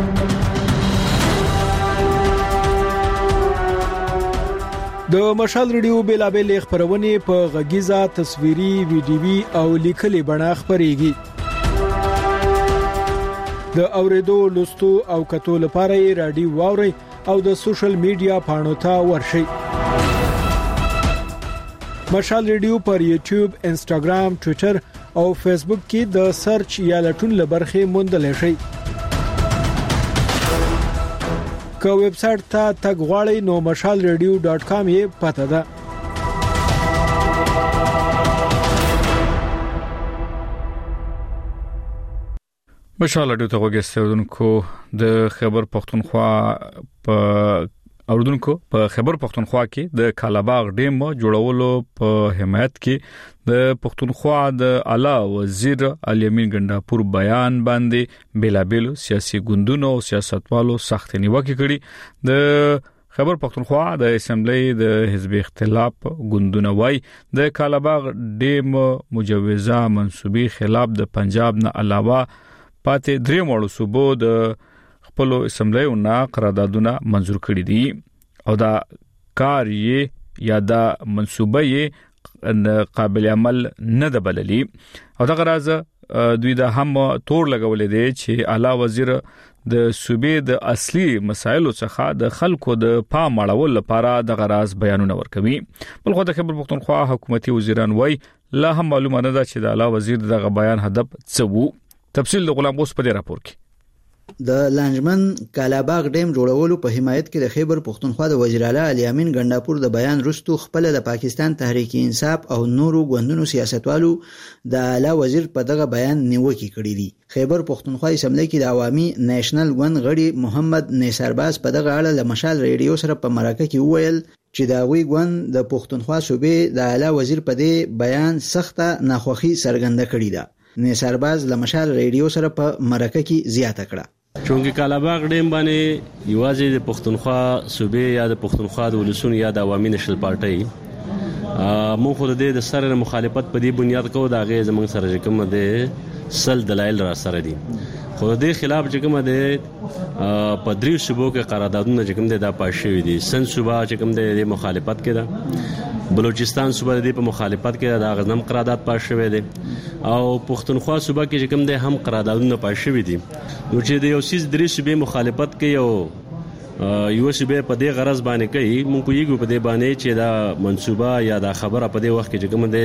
د مشال ریډیو بیلابل خبرونه په غږیزه، تصویري، ویډیوي او لیکلي بڼه خبريږي. د اوریدو لوستو او کتو لپاره رادیو واوري او د سوشل میډیا پاڼو ته ورشئ. مشال ریډیو پر یوټیوب، انسټاګرام، ټوئیټر او فیسبوک کې د سرچ یا لټون لبرخه موندل شئ. که ویب سټ ته تګ غواړئ نو مشال ریډیو ډاټ کام یې پته ده. مشال ریډیو ته وګورئ د خبر پښتونخوا په اوردونکو په خبر پښتونخوا کې د کالاباغ ډیم جوړولو په حمایت کې د پښتونخوا د اعلی وزیر الیمین ګنداپور بیان باندې بیلابل سیاسي ګوندونو او سیاستوالو سخت نیوکه کړې. د خبر پښتونخوا د اسمبلی د حزب اختلاف ګوندونه وای د کالاباغ ډیم مجوزه منسوبي خلاف د پنجاب نه علاوه پاتې درې مړو صوبو د خپل اسمبلیونه قراردادونه منزور کړي دي او دا کار یې یا دا منسوبه یې قابل عمل نه ده بللي او دا غراز دوی دا هم تور لګولې دي چې اعلی وزیر د صوبې د اصلي مسایلو څخه د خلکو د پام اړول لپاره د غراز بیانونه ورکوي. بل خو د خبر پښتونخوا حکومتي وزیران وای لا هم معلومه نه ده چې د اعلی وزیر دغه بیان هدف څه وو. تفصیل د غلام بوس په دې راپور کې. د لانجمن کالاباغ ډیم جوړولو په حمایت کې د خیبر پښتونخوا د وزیر اعلی الیمین ګنداپور د بیان وروسته خپل د پاکستان تحریک انصاف او نورو ګوندونو سیاستوالو د اعلی وزیر په دغه بیان نیوکه کړې دي. خیبر پښتونخوا اسمبلی کې د عوامي نېشنل ګوند غړي محمد نیسرباز په دغه اړه له مشال ریډیو سره په مرکه کې وویل چې دا وی ګوند د پښتونخوا صوبې د اعلی وزیر په دې بیان سخته ناخوښي څرګنده کړې ده. نیسرباز له مشال ریډیو سره په مرکه کې زیاته کړه چونګې کالاباغ ډیم باندې یوازې د پښتونخوا صوبې یا د پښتونخوا د ولسون یا د عوامي نشل پارټي مونږ خو د دې د سره مخالفت په دې بنیاد کوو دا غي زمونږ سره کوم د سل دلایل را سره دي خو د دې خلاف چې کوم د پدری صوبو کې قراردادونه چې کوم د پاس شوی دي سن صوبا چې کوم د مخالفت کې ده بلوچستان صوبه د په مخالفت کې دا غنم قرارداد پاس شوی دی او پښتونخوا صوبه کې کوم د هم قراردادونه پاس شوی دي نو چې د یو سیس درې صوبې مخالفت کوي او یو صوبې په دې غرض باندې کوي مونږ یو په دې باندې چې دا منسوبه یا دا خبره په دې وخت کې کوم د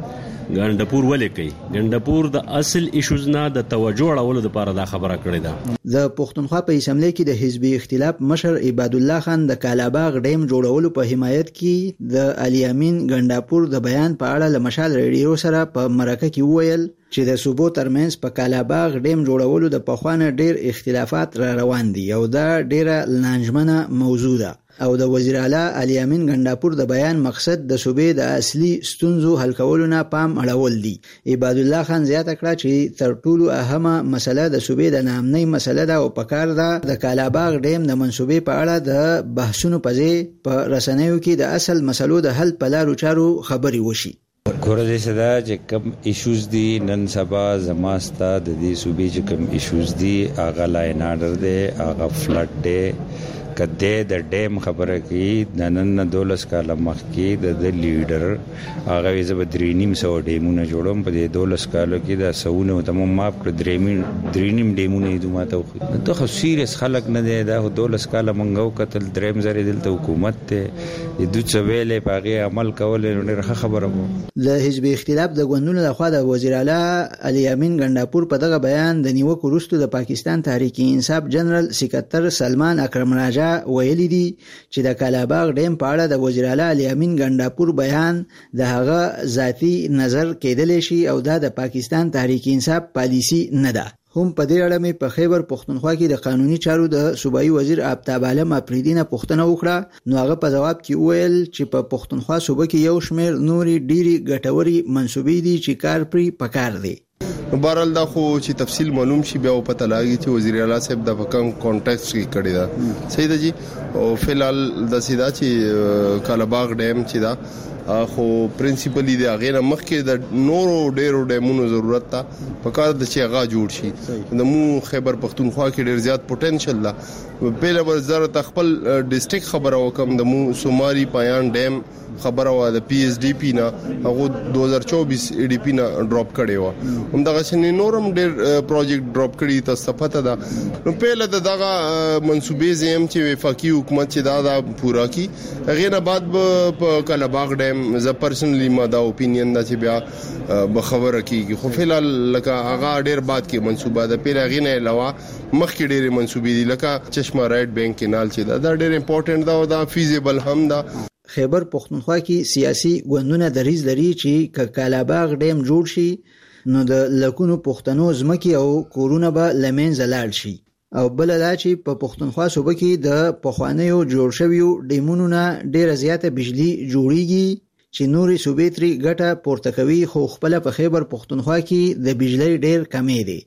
ګنداپور ولې کوي ګنداپور د اصل ایشوز نه د توجه اړولو لپاره دا خبره کړې ده. د پښتونخوا په اسمبلی کې د حزب اختلاف مشر عباد الله خان د کالاباغ ډیم جوړولو په حمایت کې د الیمین ګنداپور د بیان په اړه له مشال ریډیو سره په مرکه کې وویل چې د صوبو ترمنځ په کالاباغ ډیم جوړولو د پخوانه ډیر اختلافات را روان دي او دا ډیره لانجمنه موضوع ده او د وزیر اعلی الیمین ګنداپور د بیان مقصد د صوبې د اصلي ستونزو حل کولو نه پام اړول دي. عباد الله خان زیاته کړه چې تر ټولو اهمه مسله د صوبې د نامنۍ مسله ده او پکار ده د کالاباغ ډیم د منسوبې په اړه د بحثونو په ځای په رسنیو کې د اصل مسلو د حل په لارو چارو خبري وشي. کورځي صدا چې کوم ایشوز دي نن سبا زماستا د دې صوبې چې کوم ایشوز دي اغه لاین آرډر دي اغه فلډ دي کده د ډیم خبره کی د نن دولس کاله مخکې د لیډر هغه زب درینیم سو ډیمونه جوړوم په دې دولس کالو کې د سونه تمام ماپ کړ درینیم درینیم ډیمونه دې ماته ته خو سیریس خلک نه دی دا دولس کاله منغو قتل دریم زری دلته حکومت ته د دوی ویلې پاغه عمل کول نه خبره وو. د حزب اختلاف د ګوندونو لخوا د وزیر اعلی الیمین ګنداپور په دغه بیان د نیوکو وروسته د پاکستان تحریک انصاف جنرال سکرټر سلمان اکرم راجا ویلي دي چې د کالاباغ ډیم په اړه د وزیر اعلی الیمین ګنداپور بیان د هغه ذاتی نظر کېدلی شي او دا د پاکستان تحریک انصاف پالیسی نه ده. هم په دې اړه مې په خیبر پښتونخوا کې د قانوني چارو د صوبایي وزیر آفتاب عالم افریدی نه پوښتنه وکړه نو هغه په جواب کې وویل چې په پښتونخوا صوبه کې یو شمېر نوري ډيري ګټوري منسوبې دي چې کار پرې پکار دي. بهرحال دا خو چې تفصیل معلوم شي بیا په پته لګي چې وزیر اعلی صاحب د وکم کانټیکټ کې کړی دا صحیح ده جی او فلحال د سیدا چې کالاباغ ډیم چې دا خو پرنسپلی دی هغه مخکې د نورو ډیرو ډیمونو ضرورت ته په کار د چې هغه جوړ شي د مو خیبر پختونخوا کې ډیر زیات پوتنشل ده په لور زره خپل ډیسټریکټ خبره وکم د مو سوماري پایان ډیم خبره وا د پی ایس ډی پی نه هغه دو هزار چوبیس ای ډی پی نه ډراپ کړي و هم دغه شنه نورم ډیر پروجیکټ ډراپ کړي تاسو پته ده نو په لده دغه منسوبې زم چې وفاقي حکومت چې دا دا پورا کی هغه نه بعد په کلاباغ ډیم ز پرسنلی ما دا اپینین دا چې بیا به خبره کیږي خو فلال لکه هغه ډیر بعد کې منسوبه ده پیر هغه نه علاوه مخکې ډیر منسوبې دي لکه چشمه رائټ بینک کینال چې دا ډیر امپورټنت دا او دا فیزیبل هم دا خیبر پختونخوا کې سیاسي ګوندونه دریز لري چې کاکالاباغ ډیم جوړ شي نو د لکونو پښتنو ځمکې او کورونه به لمنځه لاړ شي او بل دا چې په پختونخوا صوبه کې د پخوانیو جوړ شویو ډیمونو نه ډیره زیاته بجلی جوړیږي چې نوري صوبې ترې ګټه پورته کوي خو خپل په خیبر پختونخوا کې د بجلی ډیر کمی دی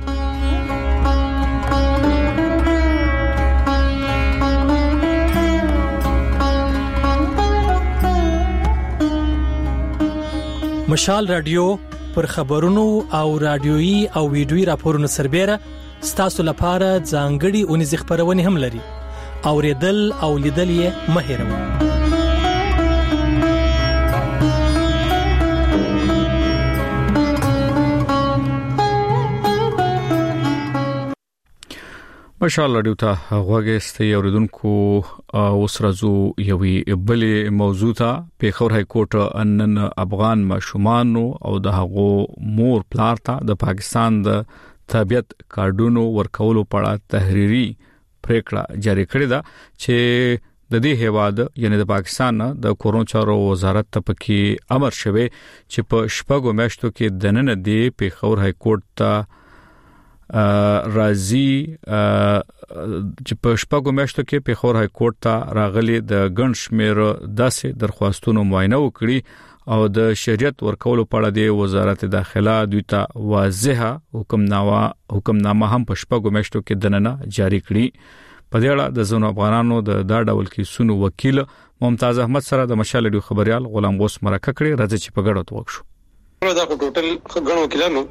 مشال رادیو پر خبرونو او رادیويي او ویډیويي راپورونو سربېره ستاسو لپاره ځانګړي اونیز خبرونه هم لري اوریدل او لیدل یې مه هېروئ مشال رادیو ته غوږی اوریدونکو اوس راځو یوې بلې موضوع ته پیښور های کورټ نن افغان ماشومان او د هغو مور پلار ته د پاکستان د تابعیت کارډونو ورکولو په اړه تحریری پریکړه جاری کړې ده چې د دې هیواد یعنی د پاکستان د کورونو چارو وزارت ته پکې امر شوی چې په شپږو میاشتو کې د نن د پیښور های کورټ ته راځي چې په شپږو میاشتو کې پیښور های کورټ ته راغلي د ګڼ شمېر داسې درخواستونو معاینه وکړي او د شریعت ورکولو په اړه د وزارت داخله دوی ته واضحه حکمنامه حکمنامه هم په شپږو میاشتو کې دننه جاری کړي په دې اړه د زونو افغانانو د دا ډول کیسونو وکیل ممتاز احمد سره د مشال ډیو خبريال غلام غوس مرکه کړي راځي چې په ګډه توګه شو دا په ټوټل غنو وکیلانو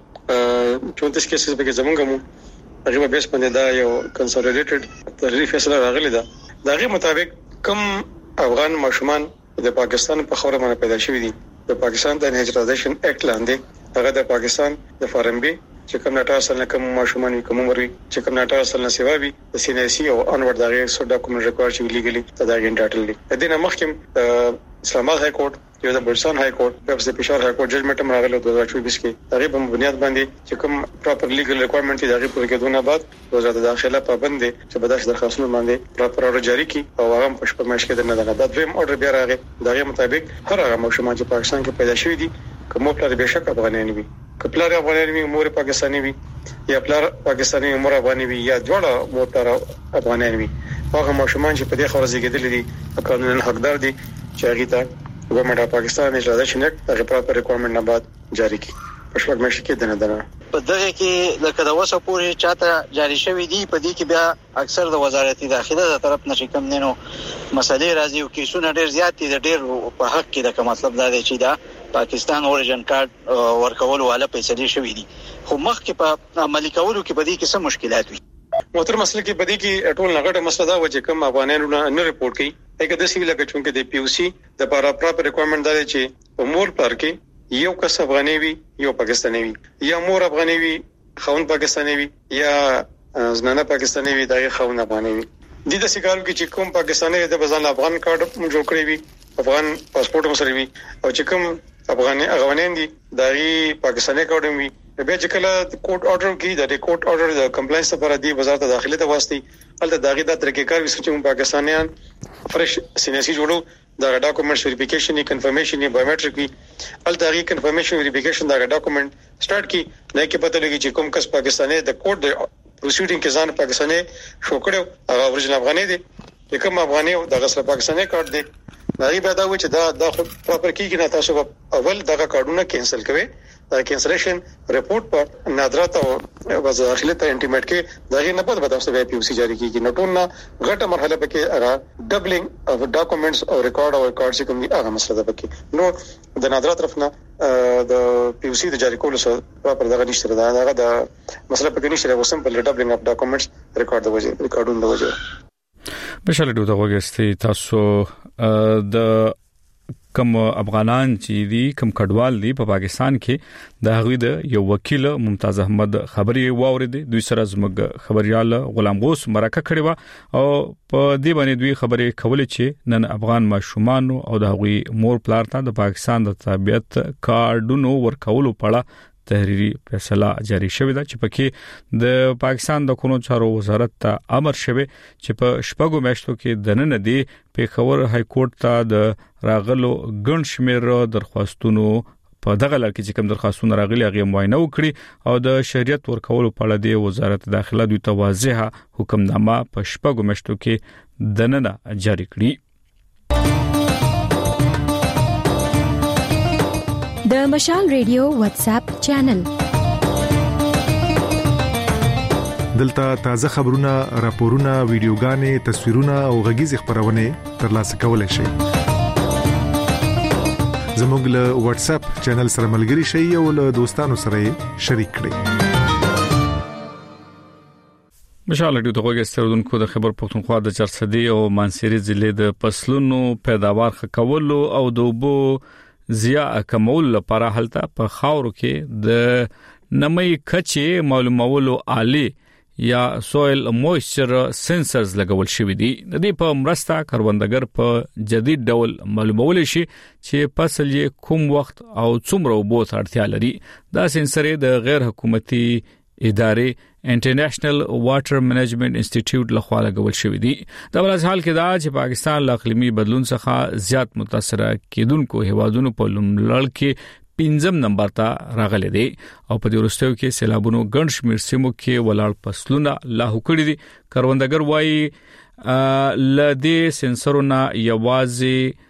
چونتیس کیسز به زمونږ مو هغه به سپنه دا یو کنسولیډیټډ تحریری فیصله راغلی دا دغه مطابق کوم افغان ماشومان د پاکستان په خوره باندې پیدا شوی دي د پاکستان د نیچرالایزیشن اکټ لاندې هغه د پاکستان د فارم بي چې کوم نټا اصل کوم ماشومان کوم عمر چې کوم نټا اصل سیوا بي د سي ان سي او انورد دغه سو ډاکومنت ریکوایرډ چې لیګلی تداګین ډاټل دي د دې مخکې اسلام آباد های کورټ یو د بلسان های کورټ په پېښور های کورټ ججمنټ هم راغلی دوه هزار چوبیس کې هغه په بنیاد باندې چې کوم پراپر لیګل ریکوایرمنټ دي هغه پوره کېدونه بعد وزارت داخله پابند دي چې بداش درخواستونه باندې پراپر اور جاری کی او هغه په شپږ میاشتې کې نه ده د دویم اورډر بیا راغی دغه مطابق هر هغه ماشومان چې پاکستان کې پیدا شوی دي کوم پلار به شک افغانان وي کپلار افغانان وي مور پاکستاني وي یا پلار پاکستاني مور افغاني وي یا جوړه مور پلار افغانان وي هغه ماشومان چې په دې خبره زیږیدل دي قانوني حقدار دي چې هغه ته ګورنمنت پاکستان نیشنل هغه پراپر ریکوایرمنټ نه بعد جاری کی په شپږ میاشتې کې دنه دنه په دغه کې لکه د وسه پورې چاته جاری شوی دی په دې کې بیا اکثر د وزارت داخله د طرف نشي کم نه نو مسلې راځي او کیسونه ډېر زیات دي د ډېر په حق کې د مطلب دا دی چې دا پاکستان اوريجن کارت ورکول والا پیسې شوی دي خو مخکې په عملي کولو کې په دې کې څه مشکلات وي موتر مسله کې بدی کې ټول نغټه مسله دا و چې کوم افغانانو نه ریپورت کوي هغه د سیویل کې چونکه د پی او سی د لپاره پراپر ریکوایرمنټ دا دی چې په مور پر کې یو کس افغاني وي یو پاکستاني وي یا مور افغاني وي خاون پاکستاني وي یا زنانه پاکستاني وي دغه خاون افغاني وي د دې سګارو کې چې کوم پاکستاني د بزن افغان کارت جوړ کړی وي افغان پاسپورت مسره وي او چې کوم افغاني افغانان دي دغه پاکستاني کارت وي بیا چې کله کوټ اورډر کې د کوټ اورډر د کمپلاینس لپاره دی وزارت داخله ته واسطي ال د داغه د طریقې کار وسو چې پاکستانیان فرش سیناسي جوړو دا ډاکومنټس ویریفیکیشن ای کنفرمیشن ای بایومټریک وی ال داغه کنفرمیشن ویریفیکیشن دا ډاکومنټ سٹارټ کی نه کې پته لګي چې کوم کس پاکستاني د کوټ د پروسیډینګ کې ځان پاکستاني شو کړو هغه اورجنل افغاني دي چې کوم افغاني د غسر پاکستاني کارت دي دا یې به دا و چې دا د پراپر کیږي نه تاسو اول دغه کارډونه کینسل کوي دا کینسلیشن رپورت په نادرات او وزارت ته انټیمیټ کې دغه نه پد تاسو به پی او سی جاری کیږي نو ټول نه غټه مرحله پکې هغه ډبلینګ اف ډاکومېنټس او ریکارډ او ریکارډ چې کوم هغه مسله ده پکې نو د نادرات طرف نه د پی او سی د جاری کولو سره پر دغه نشته دا هغه د مسله پکې نشته او سمپل ډبلینګ اف ډاکومېنټس ریکارډ د وجه ریکارډونه د وجه بشاله دوه وګستې تاسو د کوم افغانان چې دي کوم کډوال دي په پاکستان کې د هغوی د یو وکیل ممتاز احمد خبري واوریدي دوی سره زموږ خبريال غلام غوث مرکه کړې و او په دې باندې دوی خبرې کولې چې نن افغان ماشومان او د هغوی مور پلار ته د پاکستان د تابعیت کارډونو ورکولو په اړه تحریری فیصله جاری شوې ده چې پکې د پاکستان د قانون چارو وزارت ته امر شوی چې په شپږو میاشتو کې د نن دی پیښور های کورټ ته د راغلو ګڼ شمېر درخواستونو په دغه لړ کې چې کوم درخواستونه راغلي هغه معاینه وکړي او د شریعت ورکولو په اړه د وزارت داخله دوی ته واضحه حکمنامه په شپږو میاشتو کې د نن جاری کړي. د مشال ریډیو واتس اپ چینل دلته تازه خبرونه، راپورونه، ویډیوګانې، تصویرونه او غږیز خبرونه ترلاسه کولای شئ. زموږ له واتس اپ چینل سره ملګري شئ او له دوستانو سره شریک کړئ. مشال ریډیو ته وګورئ د خبر پښتونخوا د چرسدي او مانسيري ضلع د فصلونو پیداوار ښکولو او د اوبو زیا کمول لپاره هلته په خاورو کې د نمي کچې معلومولو آلي یا سویل موئسچر سنسرز لګول شوی دي. د دې په مرسته کروندګر په جدید ډول معلومول شي چې فصل یې کوم وخت او څومره اوبو ته اړتیا لري. دا سنسر د غیر حکومتي ادارې انټرنیشنل واټر منیجمنت انسټیټیوټ لخوا لګول شوی دی. دا ولز حال کې دا چې پاکستان له اقلیمي بدلون څخه زیات متاثر کېدونکو هیوادونو په لومړ کې پنځم نمبر ته راغلي دي او په دې وروستیو کې سیلابونو ګڼ شمېر سیمو کې ولاړ فصلونه لاهو کړي دي. کروندګر وایي لدې سنسرونه یوازې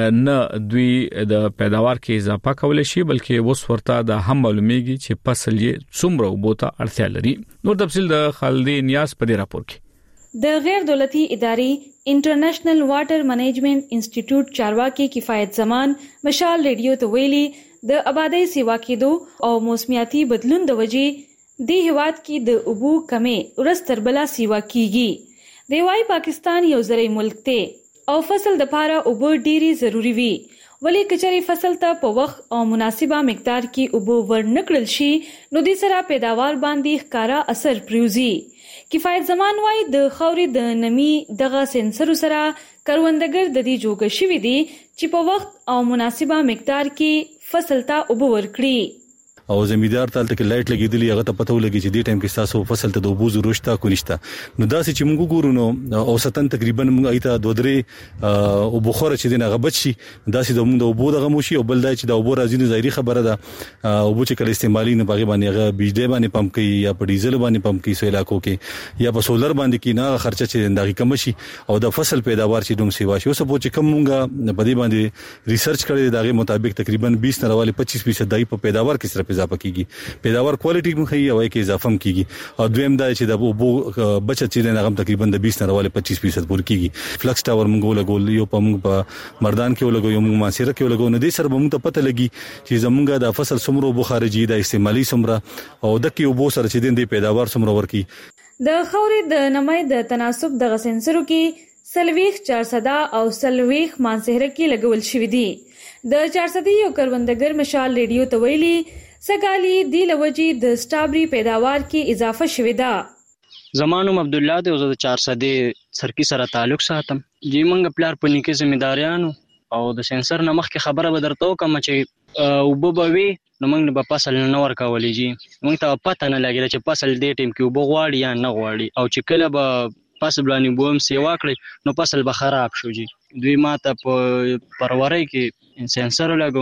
نه دوی د پیداوار کې اضافه کول شي بلکې وس ورته د هم معلومیږي چې فصل یې څومره وبوته اړتیا لري. نور تفصیل د خالدی نیاز په دې راپور کې. د غیر دولتي ادارې انټرنیشنل واټر منیجمنت انسټیټیوټ چارواکي کفایت زمان مشال ریډیو ته ویلي د آبادی سیوا کېدو او موسمیاتي بدلون د وجې د هیواد کې د اوبو کمې ورستر بلا سیوا کیږي. د وايي پاکستان یو زرعي ملک دی او فصل د پاره اوبه ډيري ضروری وي ولی کچري فصل ته په وخت او مناسبه مقدار کې اوبه ورنکړل شي نو د سره پیداوار باندې ښکارا اثر پریوزي. کفایت زمان وايي د خوري د نمی دغه سنسر سره کروندګر د دې جوګ شوی دي چې په وخت او مناسبه مقدار کې فصل ته اوبه ورکړي. او زمیدار تل تک لایټ لګیدلی هغه ته پته ولګي چې د ټایم کې تاسو فصل ته د اوبو ضرورت تا کو نشته. نو دا چې موږ ګورو نو اوسطن تقریبا موږ ایته دوه درې او بخوره چې دغه بچ شي دا چې د موږ د اوبو دغه موشي او بل دا چې د اوبو راځي نو ظاهري خبره ده اوبو چې کله استعمالي نه باغې باندې هغه بجلی باندې پمپ کوي یا په ډیزل باندې پمپ کوي سو علاقو کې یا په سولر باندې کې نه خرچه چې دغه کم شي او د فصل پیداوار چې دوم سیوا شي اوس په چې کم موږ په دې باندې ریسرچ کړی دغه مطابق تقریبا بیس نه راوالي پچیس فیصد دای په پیداوار کې سره اضافه کیږي. پیداوار کوالټي مخې او کې اضافه کیږي او دویم دا چې د اوبو بچت چې نه غم تقریبا د بیس نه راواله پچیس فیصد پور کیږي. فلکس ټاور موږ لګول یو په موږ په مردان کې ولګو یو موږ ماسيره کې ولګو نه دي سره موږ ته پته لګي چې زمونږ د فصل سمرو بخارجي د استعمالي سمره او د کې اوبو سره چې د پیداوار سمرو ورکی. د خوري د نمای د تناسب د سنسرو کې سلويخ چارصد او سلويخ مانسهره کې لګول شوې دي. د چارصد یو کروندګر مشال ریډیو ته ویلي سګالي دی لوجي د سټابري پیداوار کې اضافه شوې ده. زمانوم عبد الله د وزارت چارصد سرکی سره تعلق ساتم. جی منګ پلار پني کې ځمېداریانو او د سنسر نمخ کې خبره بدرته کوم چې وبوي نو موږ په فصل نه ورکولې جی موږ ته پته نه لګیږي چې فصل دې ټیم کې وبغواړي یا نه غواړي او چې کله به فصل باندې بوم سیوا کړی نو فصل به خراب شو جی. دوی ماته په پروري کې سنسر لګو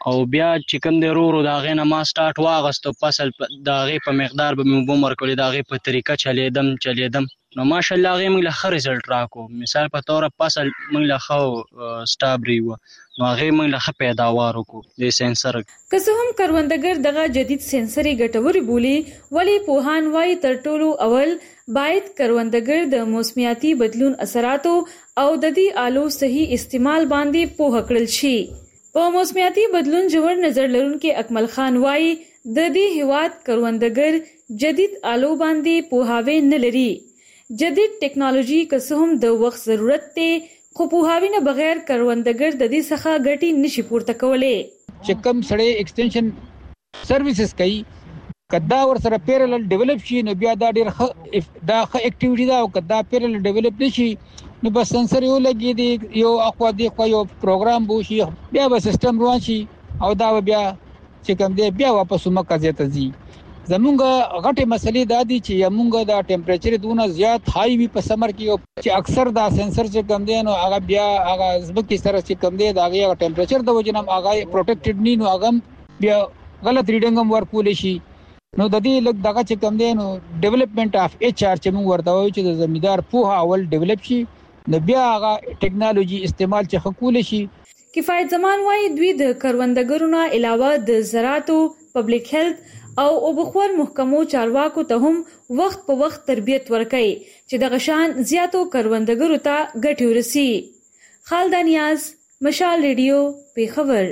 او بیا چې کوم دی ورو ورو د هغې نه ما سټارټ واغستو فصل د هغې په مقدار به مې اوبه هم ورکولې د هغې په طریقه چلېدم چلېدم نو ماشاءالله هغې موږ له ښه رزلټ راکړو. مثال په توره فصل موږ له ښه سټابري وه نو هغې موږ له ښه پیداوار وکړو د سینسر. که څه هم کروندګر دغه جدید سینسرې ګټورې بولي ولې پوهان وایي تر ټولو اول باید کروندګر د موسمیاتي بدلون اثراتو او د دې آلو صحیح استعمال باندې پوهه کړل شي. په موسمیاتي بدلون ژور نظر لرونکي اکمل خان وایي د دې هیواد کروندګر جدید آلو باندې پوهاوی نه لري. جدید ټیکنالوژي که څه هم د وخت ضرورت دی خو پوهاوی نه بغیر کروندګر د دې څخه ګټې نشي پورته کولی. چې کوم سړی ایکسټنشن سرویسز کوي کدا ور سره پیرالل ډیولپ شي نو بیا دا ډیر ښه دا ښه اکټیویټي دا او کدا پیرالل ډیولپ نشي نو بس سنسر یو لګي دی یو اخوا دی خو یو پروګرام بو شي بیا به سیستم روان شي او دا بیا چې کوم دی بیا واپس مکه ته ځي. زمونږ غټه مسلې دا دي چې زمونږ دا ټمپریچر دونه زیات هاي وي په سمر کې چې اکثر دا سنسر چې کم دی نو هغه بیا هغه زبکی سره چې کم دی دا هغه ټمپریچر د وجنم هغه پروټیکټډ نه نو هغه بیا غلط ریډینګ هم ورکول شي نو د دې لږ دغه چې کم دی نو ډیولپمنٹ اف ایچ آر چې موږ ورته وایو چې د زمیندار پوها اول ډیولپ شي نو بیا هغه ټیکنالوژي استعمال چې خکول شي. کفایت زمان وایي دوی د کروندګرو نه علاوه د زراعتو پبلک هیلث او وبخور محکمو چارواکو ته هم وخت په وخت تربیت ورکړي چې د غشان زیاتو کروندګرو ته ګټه ورسي. خالد نیاز مشال ریډیو پیښور.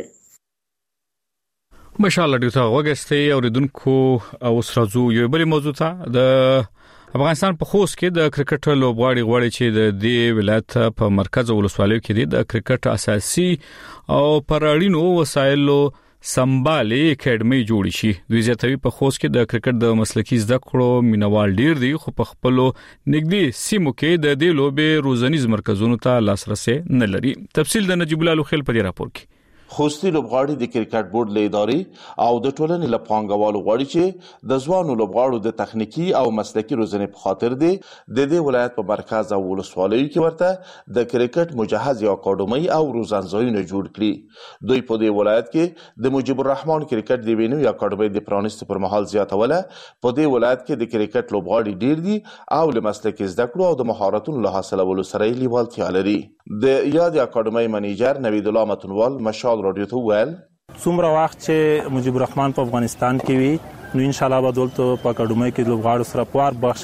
مشال ریډیو ته وګورئ اوریدونکو او سرازو یو بل موضوع ته د افغانستان په خوست کې د کرکټ لوبغاړي غواړي چې د دې ولایت په مرکز ولسوالیو کې د کرکټ اساسي او پراړینو وسایلو سمبالي اکیډمي جوړ شي. دوی زیاتوي په خوست کې د کرکټ د مسلکي زده کړو مینوال ډیر دي خو په خپل نګدي سیمو کې د دې لوبې روزنیز مرکزونو ته لاسرسي نه لري. تفصیل د نجیب الله خیل په دې راپور کې. خوستي لوبغاړي د کرکټ بورډ له ادارې او د ټولنې له پانګوالو غواړي چې د ځوانو لوبغاړو د تخنیکی او مسلکي روزنې په خاطر دی د دې ولایت په مرکز او ولسوالیو کې ورته د کرکټ مجهز یا اکاډمي او روزنځایونه جوړ کړي. دوی په دې ولایت کې د مجيب الرحمن کرکټ دی وینو یا اکاډمي د پرانیست پر مهال زیاتوله په دې ولایت کې د کرکټ لوبغاړي ډیر دي او له مسلکي زده کړو او د مهارتونو له حاصلولو سره یې لیوالتیا لري. د یاد اکاډمي منیجر نوید الله متنوال مشال رادیو ته ویل څومره وخت چې مجيب الرحمن په افغانستان کې وي نو ان شاء الله به دلته په اکاډمي کې لوبغاړو سره پوار بخش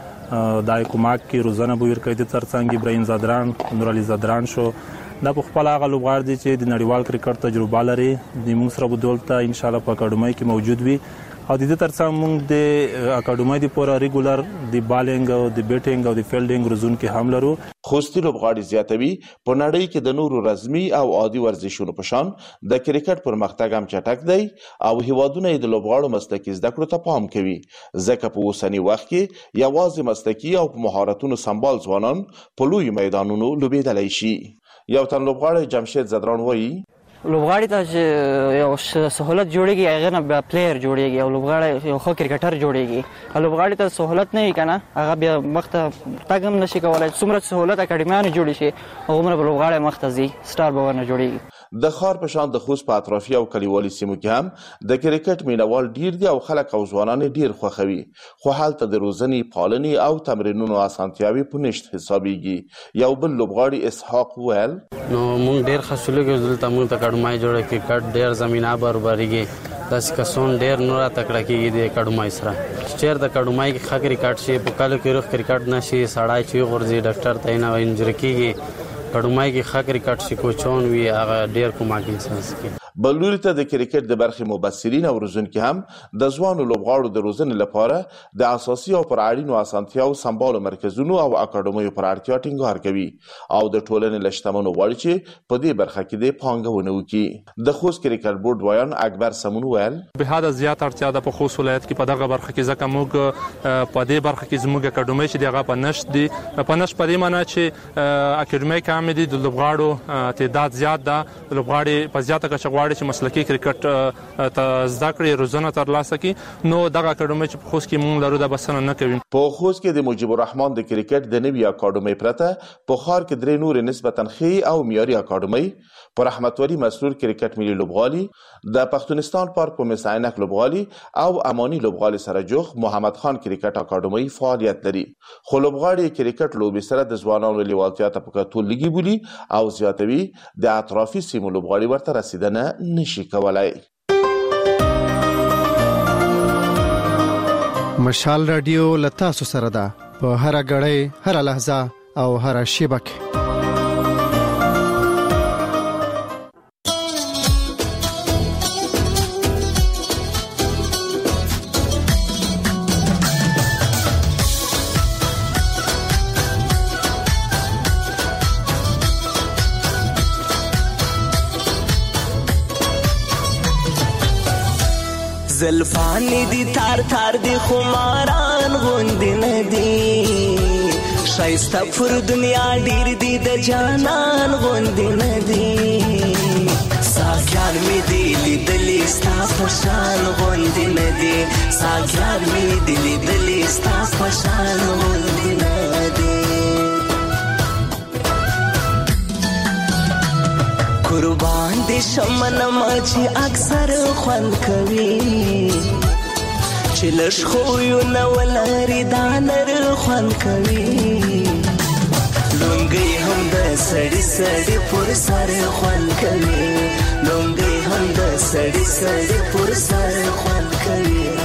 کې دای کومک کې روزانه به ورکړي د ترڅنګ ابراهيم زادران نور علي زادران شو دا په خپل هغه لوبغاړي دي چې د نړیوال کرکټ تجربه لري د موږ سره به دلته ان شاء الله په اکاډمي کې موجود وي او د دې ترڅنګ موږ د اکاډمي د پوره ریګولر د بالینګ او د بیټینګ او د فیلډینګ روزون کې هم لرو. خوستي لوبغاړي زیاتوي په نړۍ کې د نورو رسمي او عادي ورزشونو په شان د کرکټ پرمختګ هم چټک دی او هیوادونه د لوبغاړو مسلکي زده کړو ته پام کوي ځکه په اوسنی وخت کې یوازې مسلکي او مهارتونو سمبال ځوانان په لوی میدانونو لوبېدلی شي. یو تن لوبغاړی جمشید زدران وایي لوبغاړي ته یو سہولت جوړیږي هغه نه بیا پلیئر جوړیږي او لوبغاړي یو ښه کرکټر جوړیږي او لوبغاړي ته سہولت نه وي کنه هغه بیا مخته تګ هم نشي کولای. څومره سہولت اکاډمیانو جوړ شي هغومره لوبغاړي مخته ځي سټار به ورنه جوړیږي. د خار په شان د خوست په اطرافي او کلیوالي سیمو کې هم د کرکټ مینوال ډیر دي او خلک او ځوانان ډیر خوښوي خو هلته د روزنې پالنې او تمرینونو اسانتیاوي په نشت حسابيږي. یو بل لوبغاړي اسحاق ویل نو مونږ ډیر خاصلګو دلته مونږ ته اکاډمي جوړه کرکټ ډیر زمينه برابرېږي داس کسون ډیر نور تکړه کېږي د اکاډمي سره چیر د اکاډمي کې خاطر کرکټ شي په کال کې روخ کرکټ نشي سړای چی غورځي ډاکټر ته نه انجری کېږي اکاډمي کې خاطر کرکټ شي کوچون وی هغه ډیر کومه کې بلوري ته د کرکټ د برخې مبصرین او روزونکي هم د ځوانو لوبغاړو د روزنې لپاره د اساسي او پر اړینو اسانتیاو سمبالو مرکزونو او اکاډمیو پر اړتیا ټینګار کوي او د ټولنې لشتمنو غواړي چې په دې برخه کې د پانګونه وکړي. د خوست کرکټ بورډ وایان اکبر سمون ویل به حد زیات اړتیا ده په خوست ولایت کې په دغه برخه کې ځکه موږ په دې برخه کې زموږ اکاډمي چې دغه په نشت دي په نشت په دې معنی چې اکاډمي کامل دي د لوبغاړو تعداد زیات ده لوبغاړي په زیاته کچه غواړي چې مسلکي کرکټ ته زده کړي روزنه ترلاسه کړي نو دغه اکاډمي چې په خوست کې مونږ لرو دا بسنه نه کوي. په خوست کې د مجيب الرحمن د کرکټ د نوي اکاډمي پرته په ښار کې درې نور نسبتا ښې او معیاري اکاډمي پر رحمت ولی مسرور کرکټ ملي لوبغالي د پښتونستان پارک په مسعینک لوبغالي او اماني لوبغالي سره جوخ محمد خان کرکټ اکاډمي فعالیت لري. خو لوبغاړي کرکټ لوبي سره د ځوانانو لیوالتیا ته په کتو لګي بولی او زیاتوي د اطرافي سیمو لوبغاړي ورته رسیدنه نشي کولای. مشال رادیو لتا سره ده په هر غړې هر لحظه او هر شیبه کې. زلفانی دی تار تار دی خماران غوندی ندی شایسته پر دنیا ډیر دی د جانان غوندی ندی ساګیان می دی لیدلی ستا پشان غوندی ندی ساګیان می دی لیدلی ستا پشان غوندی ندی قربان دي شمن ماچی اکثر خوان کوي چلش خو یو نو لري دانر خوان کوي لونګي هم د سړی سړی پر سر خوان کوي لونګي هم د سړی سړی پر سر خوان کوي.